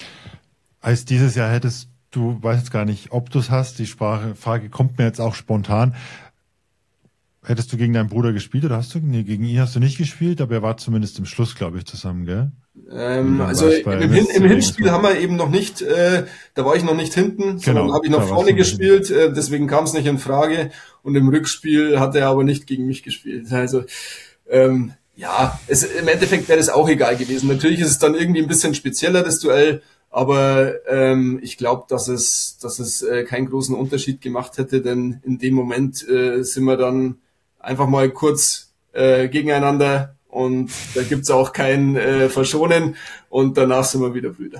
Heißt, dieses Jahr hättest du, weiß jetzt gar nicht, ob du es hast, die Sprache, Frage kommt mir jetzt auch spontan. Hättest du gegen deinen Bruder gespielt oder hast du, nee, gegen ihn hast du nicht gespielt, aber er war zumindest im Schluss, glaube ich, zusammen, gell? Ähm, also im, Hin, im Hinspiel haben wir eben noch nicht, äh, da war ich noch nicht hinten, sondern genau, habe ich noch vorne gespielt, äh, deswegen kam es nicht in Frage und im Rückspiel hat er aber nicht gegen mich gespielt. Also ähm, ja, es, im Endeffekt wäre das auch egal gewesen. Natürlich ist es dann irgendwie ein bisschen spezieller, das Duell, aber ähm, ich glaube, dass es, dass es äh, keinen großen Unterschied gemacht hätte, denn in dem Moment äh, sind wir dann einfach mal kurz äh, gegeneinander und da gibt's auch kein äh, Verschonen und danach sind wir wieder Brüder.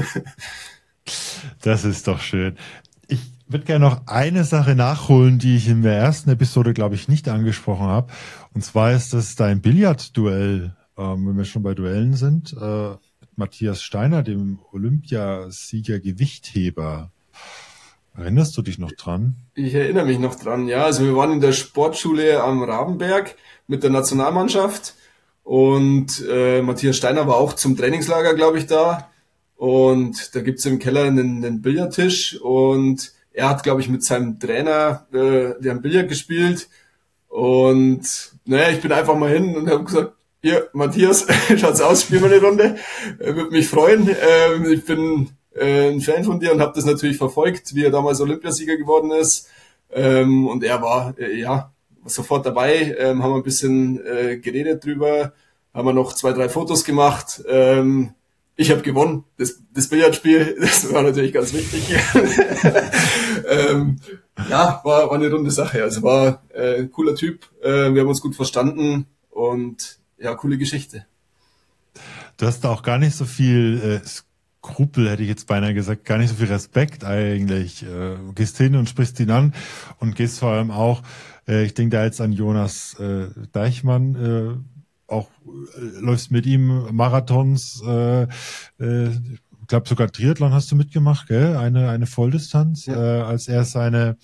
Das ist doch schön. Ich würde gerne noch eine Sache nachholen, die ich in der ersten Episode, glaube ich, nicht angesprochen habe. Und zwar ist das dein Billardduell, ähm, wenn wir schon bei Duellen sind, äh, mit Matthias Steiner, dem Olympiasieger Gewichtheber. Erinnerst du dich noch dran? Ich erinnere mich noch dran, ja. Also wir waren in der Sportschule am Rabenberg mit der Nationalmannschaft und äh, Matthias Steiner war auch zum Trainingslager, glaube ich, da. Und da gibt's im Keller einen, einen Billardtisch und er hat, glaube ich, mit seinem Trainer, äh, der haben Billard gespielt. Und naja, ich bin einfach mal hin und habe gesagt, hier, Matthias, schaut's aus, spielen wir eine Runde. Äh, würde mich freuen. Ähm, ich bin äh, ein Fan von dir und habe das natürlich verfolgt, wie er damals Olympiasieger geworden ist. Ähm, und er war, äh, ja, sofort dabei, ähm, haben wir ein bisschen äh, geredet drüber, haben wir noch zwei, drei Fotos gemacht. Ähm, ich habe gewonnen, das, das Billardspiel, das war natürlich ganz wichtig. ähm, ja, war, war eine runde Sache, also war äh, cooler Typ, äh, wir haben uns gut verstanden und ja, coole Geschichte. Du hast da auch gar nicht so viel äh, Skrupel, hätte ich jetzt beinahe gesagt, gar nicht so viel Respekt eigentlich. Äh, gehst hin und sprichst ihn an und gehst vor allem auch, äh, ich denke da jetzt an Jonas äh, Deichmann, äh, auch äh, läufst mit ihm Marathons, äh, äh, ich glaube sogar Triathlon hast du mitgemacht, gell? Eine eine Volldistanz, ja. äh, als er seine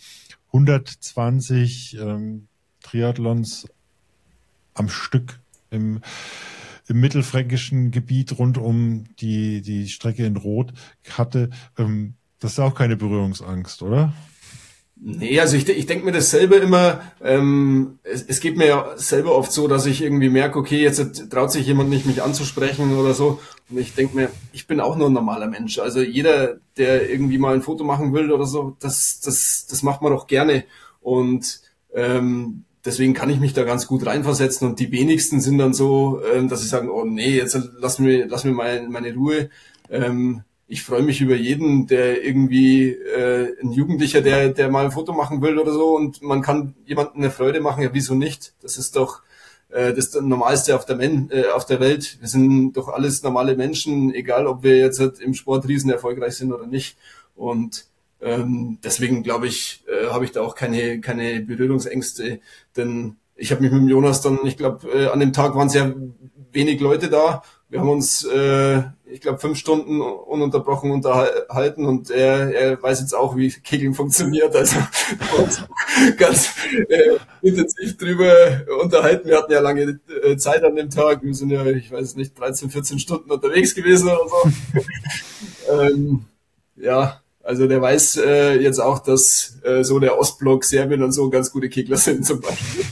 hundertzwanzig ähm, Triathlons am Stück im im mittelfränkischen Gebiet rund um die, die Strecke in Rot hatte. Ähm, das ist auch keine Berührungsangst, oder? Nee, also ich, ich denke mir das selber immer, ähm, es, es geht mir ja selber oft so, dass ich irgendwie merke, okay, jetzt traut sich jemand nicht, mich anzusprechen oder so. Und ich denke mir, ich bin auch nur ein normaler Mensch. Also jeder, der irgendwie mal ein Foto machen will oder so, das, das, das macht man doch gerne. Und ähm, deswegen kann ich mich da ganz gut reinversetzen. Und die wenigsten sind dann so, ähm, dass sie sagen, oh nee, jetzt lass mir, lass mir mal meine Ruhe. Ähm, Ich freue mich über jeden, der irgendwie äh, ein Jugendlicher, der der mal ein Foto machen will oder so, und man kann jemandem eine Freude machen, ja wieso nicht? Das ist doch äh, das, ist das Normalste auf der Men äh, auf der Welt. Wir sind doch alles normale Menschen, egal ob wir jetzt halt im Sport riesen erfolgreich sind oder nicht. Und ähm, deswegen glaube ich, äh, habe ich da auch keine keine Berührungsängste, denn ich habe mich mit dem Jonas dann, ich glaube, äh, an dem Tag waren sehr wenig Leute da. Wir haben uns, äh, ich glaube, fünf Stunden ununterbrochen unterhalten, und er, er weiß jetzt auch, wie Kegeln funktioniert. Also uns ganz äh, intensiv drüber unterhalten. Wir hatten ja lange äh, Zeit an dem Tag. Wir sind ja, ich weiß nicht, dreizehn, vierzehn Stunden unterwegs gewesen oder so. ähm, ja, also der weiß äh, jetzt auch, dass äh, so der Ostblock, Serbien und so ganz gute Kegler sind zum Beispiel.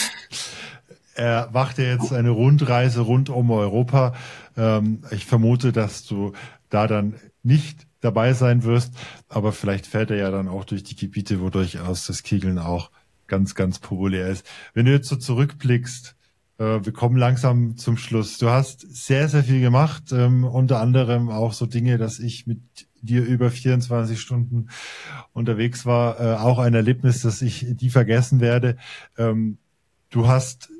Er macht ja jetzt eine Rundreise rund um Europa. Ich vermute, dass du da dann nicht dabei sein wirst, aber vielleicht fährt er ja dann auch durch die Gebiete, wo durchaus das Kegeln auch ganz, ganz populär ist. Wenn du jetzt so zurückblickst, wir kommen langsam zum Schluss. Du hast sehr, sehr viel gemacht, unter anderem auch so Dinge, dass ich mit dir über vierundzwanzig Stunden unterwegs war, auch ein Erlebnis, dass ich nie vergessen werde. Du hast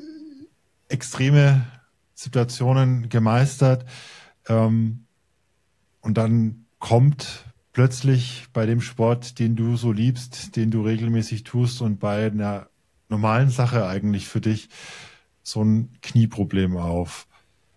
extreme Situationen gemeistert, ähm, und dann kommt plötzlich bei dem Sport, den du so liebst, den du regelmäßig tust, und bei einer normalen Sache eigentlich für dich, so ein Knieproblem auf.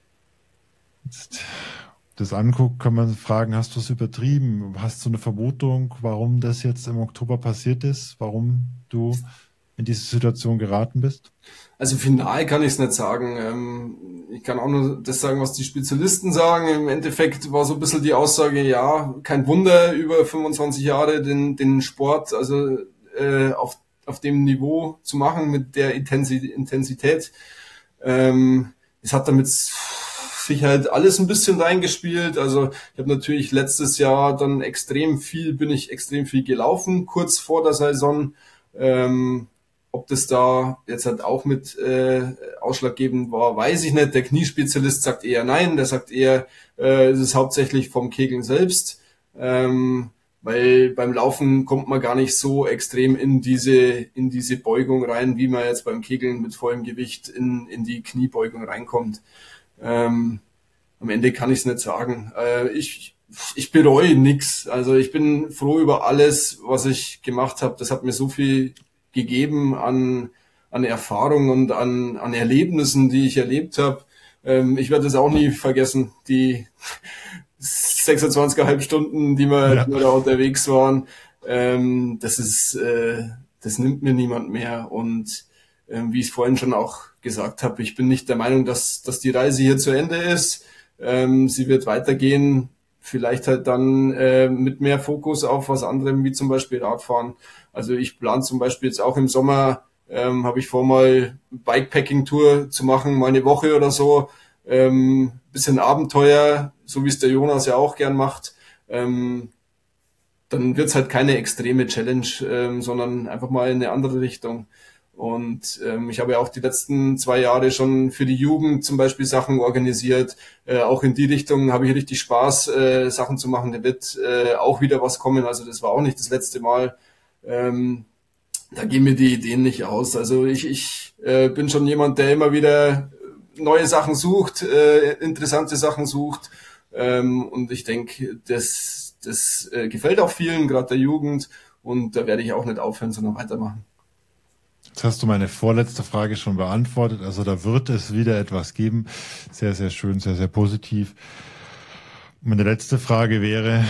Jetzt das anguckt, kann man fragen, hast du es übertrieben? Hast du eine Vermutung, warum das jetzt im Oktober passiert ist? Warum du in diese Situation geraten bist? Also final kann ich es nicht sagen. Ich kann auch nur das sagen, was die Spezialisten sagen. Im Endeffekt war so ein bisschen die Aussage, ja, kein Wunder, über fünfundzwanzig Jahre den, den Sport also äh, auf, auf dem Niveau zu machen, mit der Intensität. Ähm, es hat damit Sicherheit alles ein bisschen reingespielt. Also ich habe natürlich letztes Jahr dann extrem viel, bin ich extrem viel gelaufen, kurz vor der Saison. Ähm, Ob das da jetzt halt auch mit äh, ausschlaggebend war, weiß ich nicht. Der Kniespezialist sagt eher nein, der sagt eher, äh, es ist hauptsächlich vom Kegeln selbst, ähm, weil beim Laufen kommt man gar nicht so extrem in diese in diese Beugung rein, wie man jetzt beim Kegeln mit vollem Gewicht in in die Kniebeugung reinkommt. Ähm, am Ende kann ich es nicht sagen. Äh, ich ich bereue nichts. Also ich bin froh über alles, was ich gemacht habe. Das hat mir so viel gegeben an an Erfahrung und an an Erlebnissen, die ich erlebt habe. Ähm, ich werde das auch nie vergessen, die sechsundzwanzig Komma fünf Stunden, die wir, ja. die wir da unterwegs waren. Ähm, das ist, äh, das nimmt mir niemand mehr. Und ähm, wie ich es vorhin schon auch gesagt habe, ich bin nicht der Meinung, dass dass die Reise hier zu Ende ist. Ähm, sie wird weitergehen. Vielleicht halt dann äh, mit mehr Fokus auf was anderem, wie zum Beispiel Radfahren. Also ich plane zum Beispiel jetzt auch im Sommer, ähm, habe ich vor, mal Bikepacking-Tour zu machen, mal eine Woche oder so. Ähm, bisschen Abenteuer, so wie es der Jonas ja auch gern macht. Ähm, dann wird's halt keine extreme Challenge, ähm, sondern einfach mal in eine andere Richtung. Und ähm, ich habe ja auch die letzten zwei Jahre schon für die Jugend zum Beispiel Sachen organisiert. Äh, auch in die Richtung habe ich richtig Spaß, äh, Sachen zu machen. Da wird äh, auch wieder was kommen. Also das war auch nicht das letzte Mal. Ähm, da gehen mir die Ideen nicht aus. Also ich, ich äh, bin schon jemand, der immer wieder neue Sachen sucht, äh, interessante Sachen sucht. Ähm, und ich denke, das, das äh, gefällt auch vielen, gerade der Jugend. Und da werde ich auch nicht aufhören, sondern weitermachen. Jetzt hast du meine vorletzte Frage schon beantwortet. Also da wird es wieder etwas geben. Sehr, sehr schön, sehr, sehr positiv. Meine letzte Frage wäre,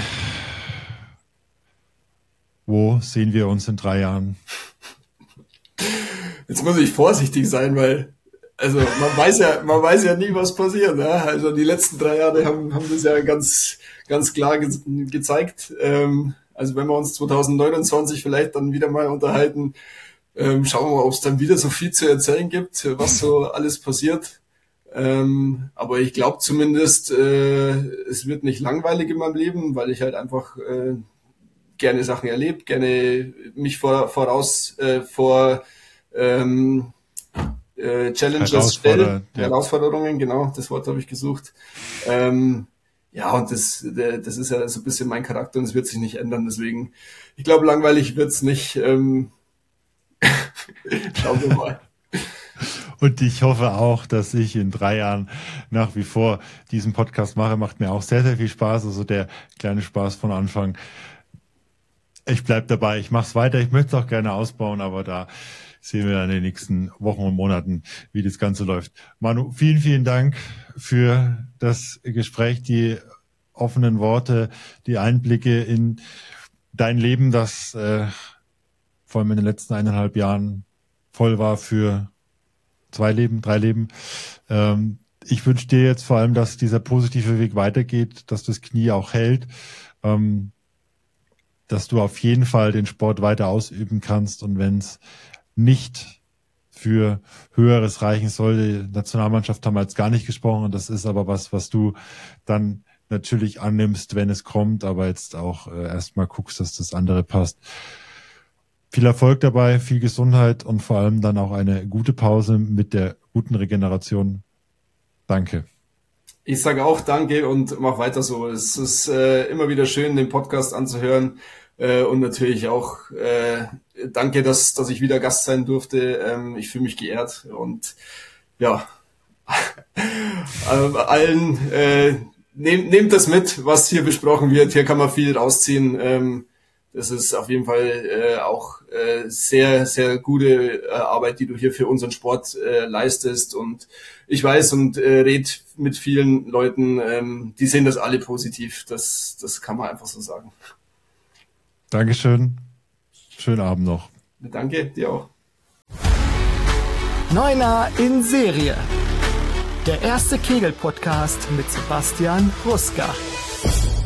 wo sehen wir uns in drei Jahren? Jetzt muss ich vorsichtig sein, weil Also man weiß ja, man weiß ja nie, was passiert. Ne? Also die letzten drei Jahre haben, haben das ja ganz, ganz klar ge gezeigt. Ähm, also wenn wir uns zwanzig neunundzwanzig vielleicht dann wieder mal unterhalten, ähm, schauen wir mal, ob es dann wieder so viel zu erzählen gibt, was so alles passiert. Ähm, aber ich glaube zumindest, äh, es wird nicht langweilig in meinem Leben, weil ich halt einfach äh, gerne Sachen erlebe, gerne mich vor, voraus äh, vor ähm, äh, Challenges stelle, ja. Herausforderungen, genau, das Wort habe ich gesucht. Ähm, ja, und das, das ist ja so ein bisschen mein Charakter und es wird sich nicht ändern. Deswegen, ich glaube, langweilig wird's nicht. Ähm, schauen wir mal. Und ich hoffe auch, dass ich in drei Jahren nach wie vor diesen Podcast mache. Macht mir auch sehr, sehr viel Spaß. Also der kleine Spaß von Anfang. Ich bleib dabei. Ich mache es weiter. Ich möchte es auch gerne ausbauen, aber da sehen wir in den nächsten Wochen und Monaten, wie das Ganze läuft. Manu, vielen, vielen Dank für das Gespräch, die offenen Worte, die Einblicke in dein Leben, das äh, vor allem in den letzten eineinhalb Jahren voll war für zwei Leben, drei Leben. Ähm, ich wünsche dir jetzt vor allem, dass dieser positive Weg weitergeht, dass das Knie auch hält, ähm, dass du auf jeden Fall den Sport weiter ausüben kannst und wenn es nicht für Höheres reichen soll. Die Nationalmannschaft haben wir jetzt gar nicht gesprochen und das ist aber was, was du dann natürlich annimmst, wenn es kommt, aber jetzt auch äh, erstmal guckst, dass das andere passt. Viel Erfolg dabei, viel Gesundheit und vor allem dann auch eine gute Pause mit der guten Regeneration. Danke. Ich sage auch danke und mach weiter so. Es ist äh, immer wieder schön, den Podcast anzuhören. Äh, und natürlich auch äh, danke, dass dass ich wieder Gast sein durfte. Ähm, ich fühle mich geehrt und ja, allen äh, nehmt, nehmt das mit, was hier besprochen wird. Hier kann man viel rausziehen. Ähm, das ist auf jeden Fall äh, auch äh, sehr, sehr gute äh, Arbeit, die du hier für unseren Sport äh, leistest. Und ich weiß und äh, rede mit vielen Leuten, ähm, die sehen das alle positiv. Das, das kann man einfach so sagen. Dankeschön. Schönen Abend noch. Danke, dir auch. Neuner in Serie. Der erste Kegel-Podcast mit Sebastian Ruska.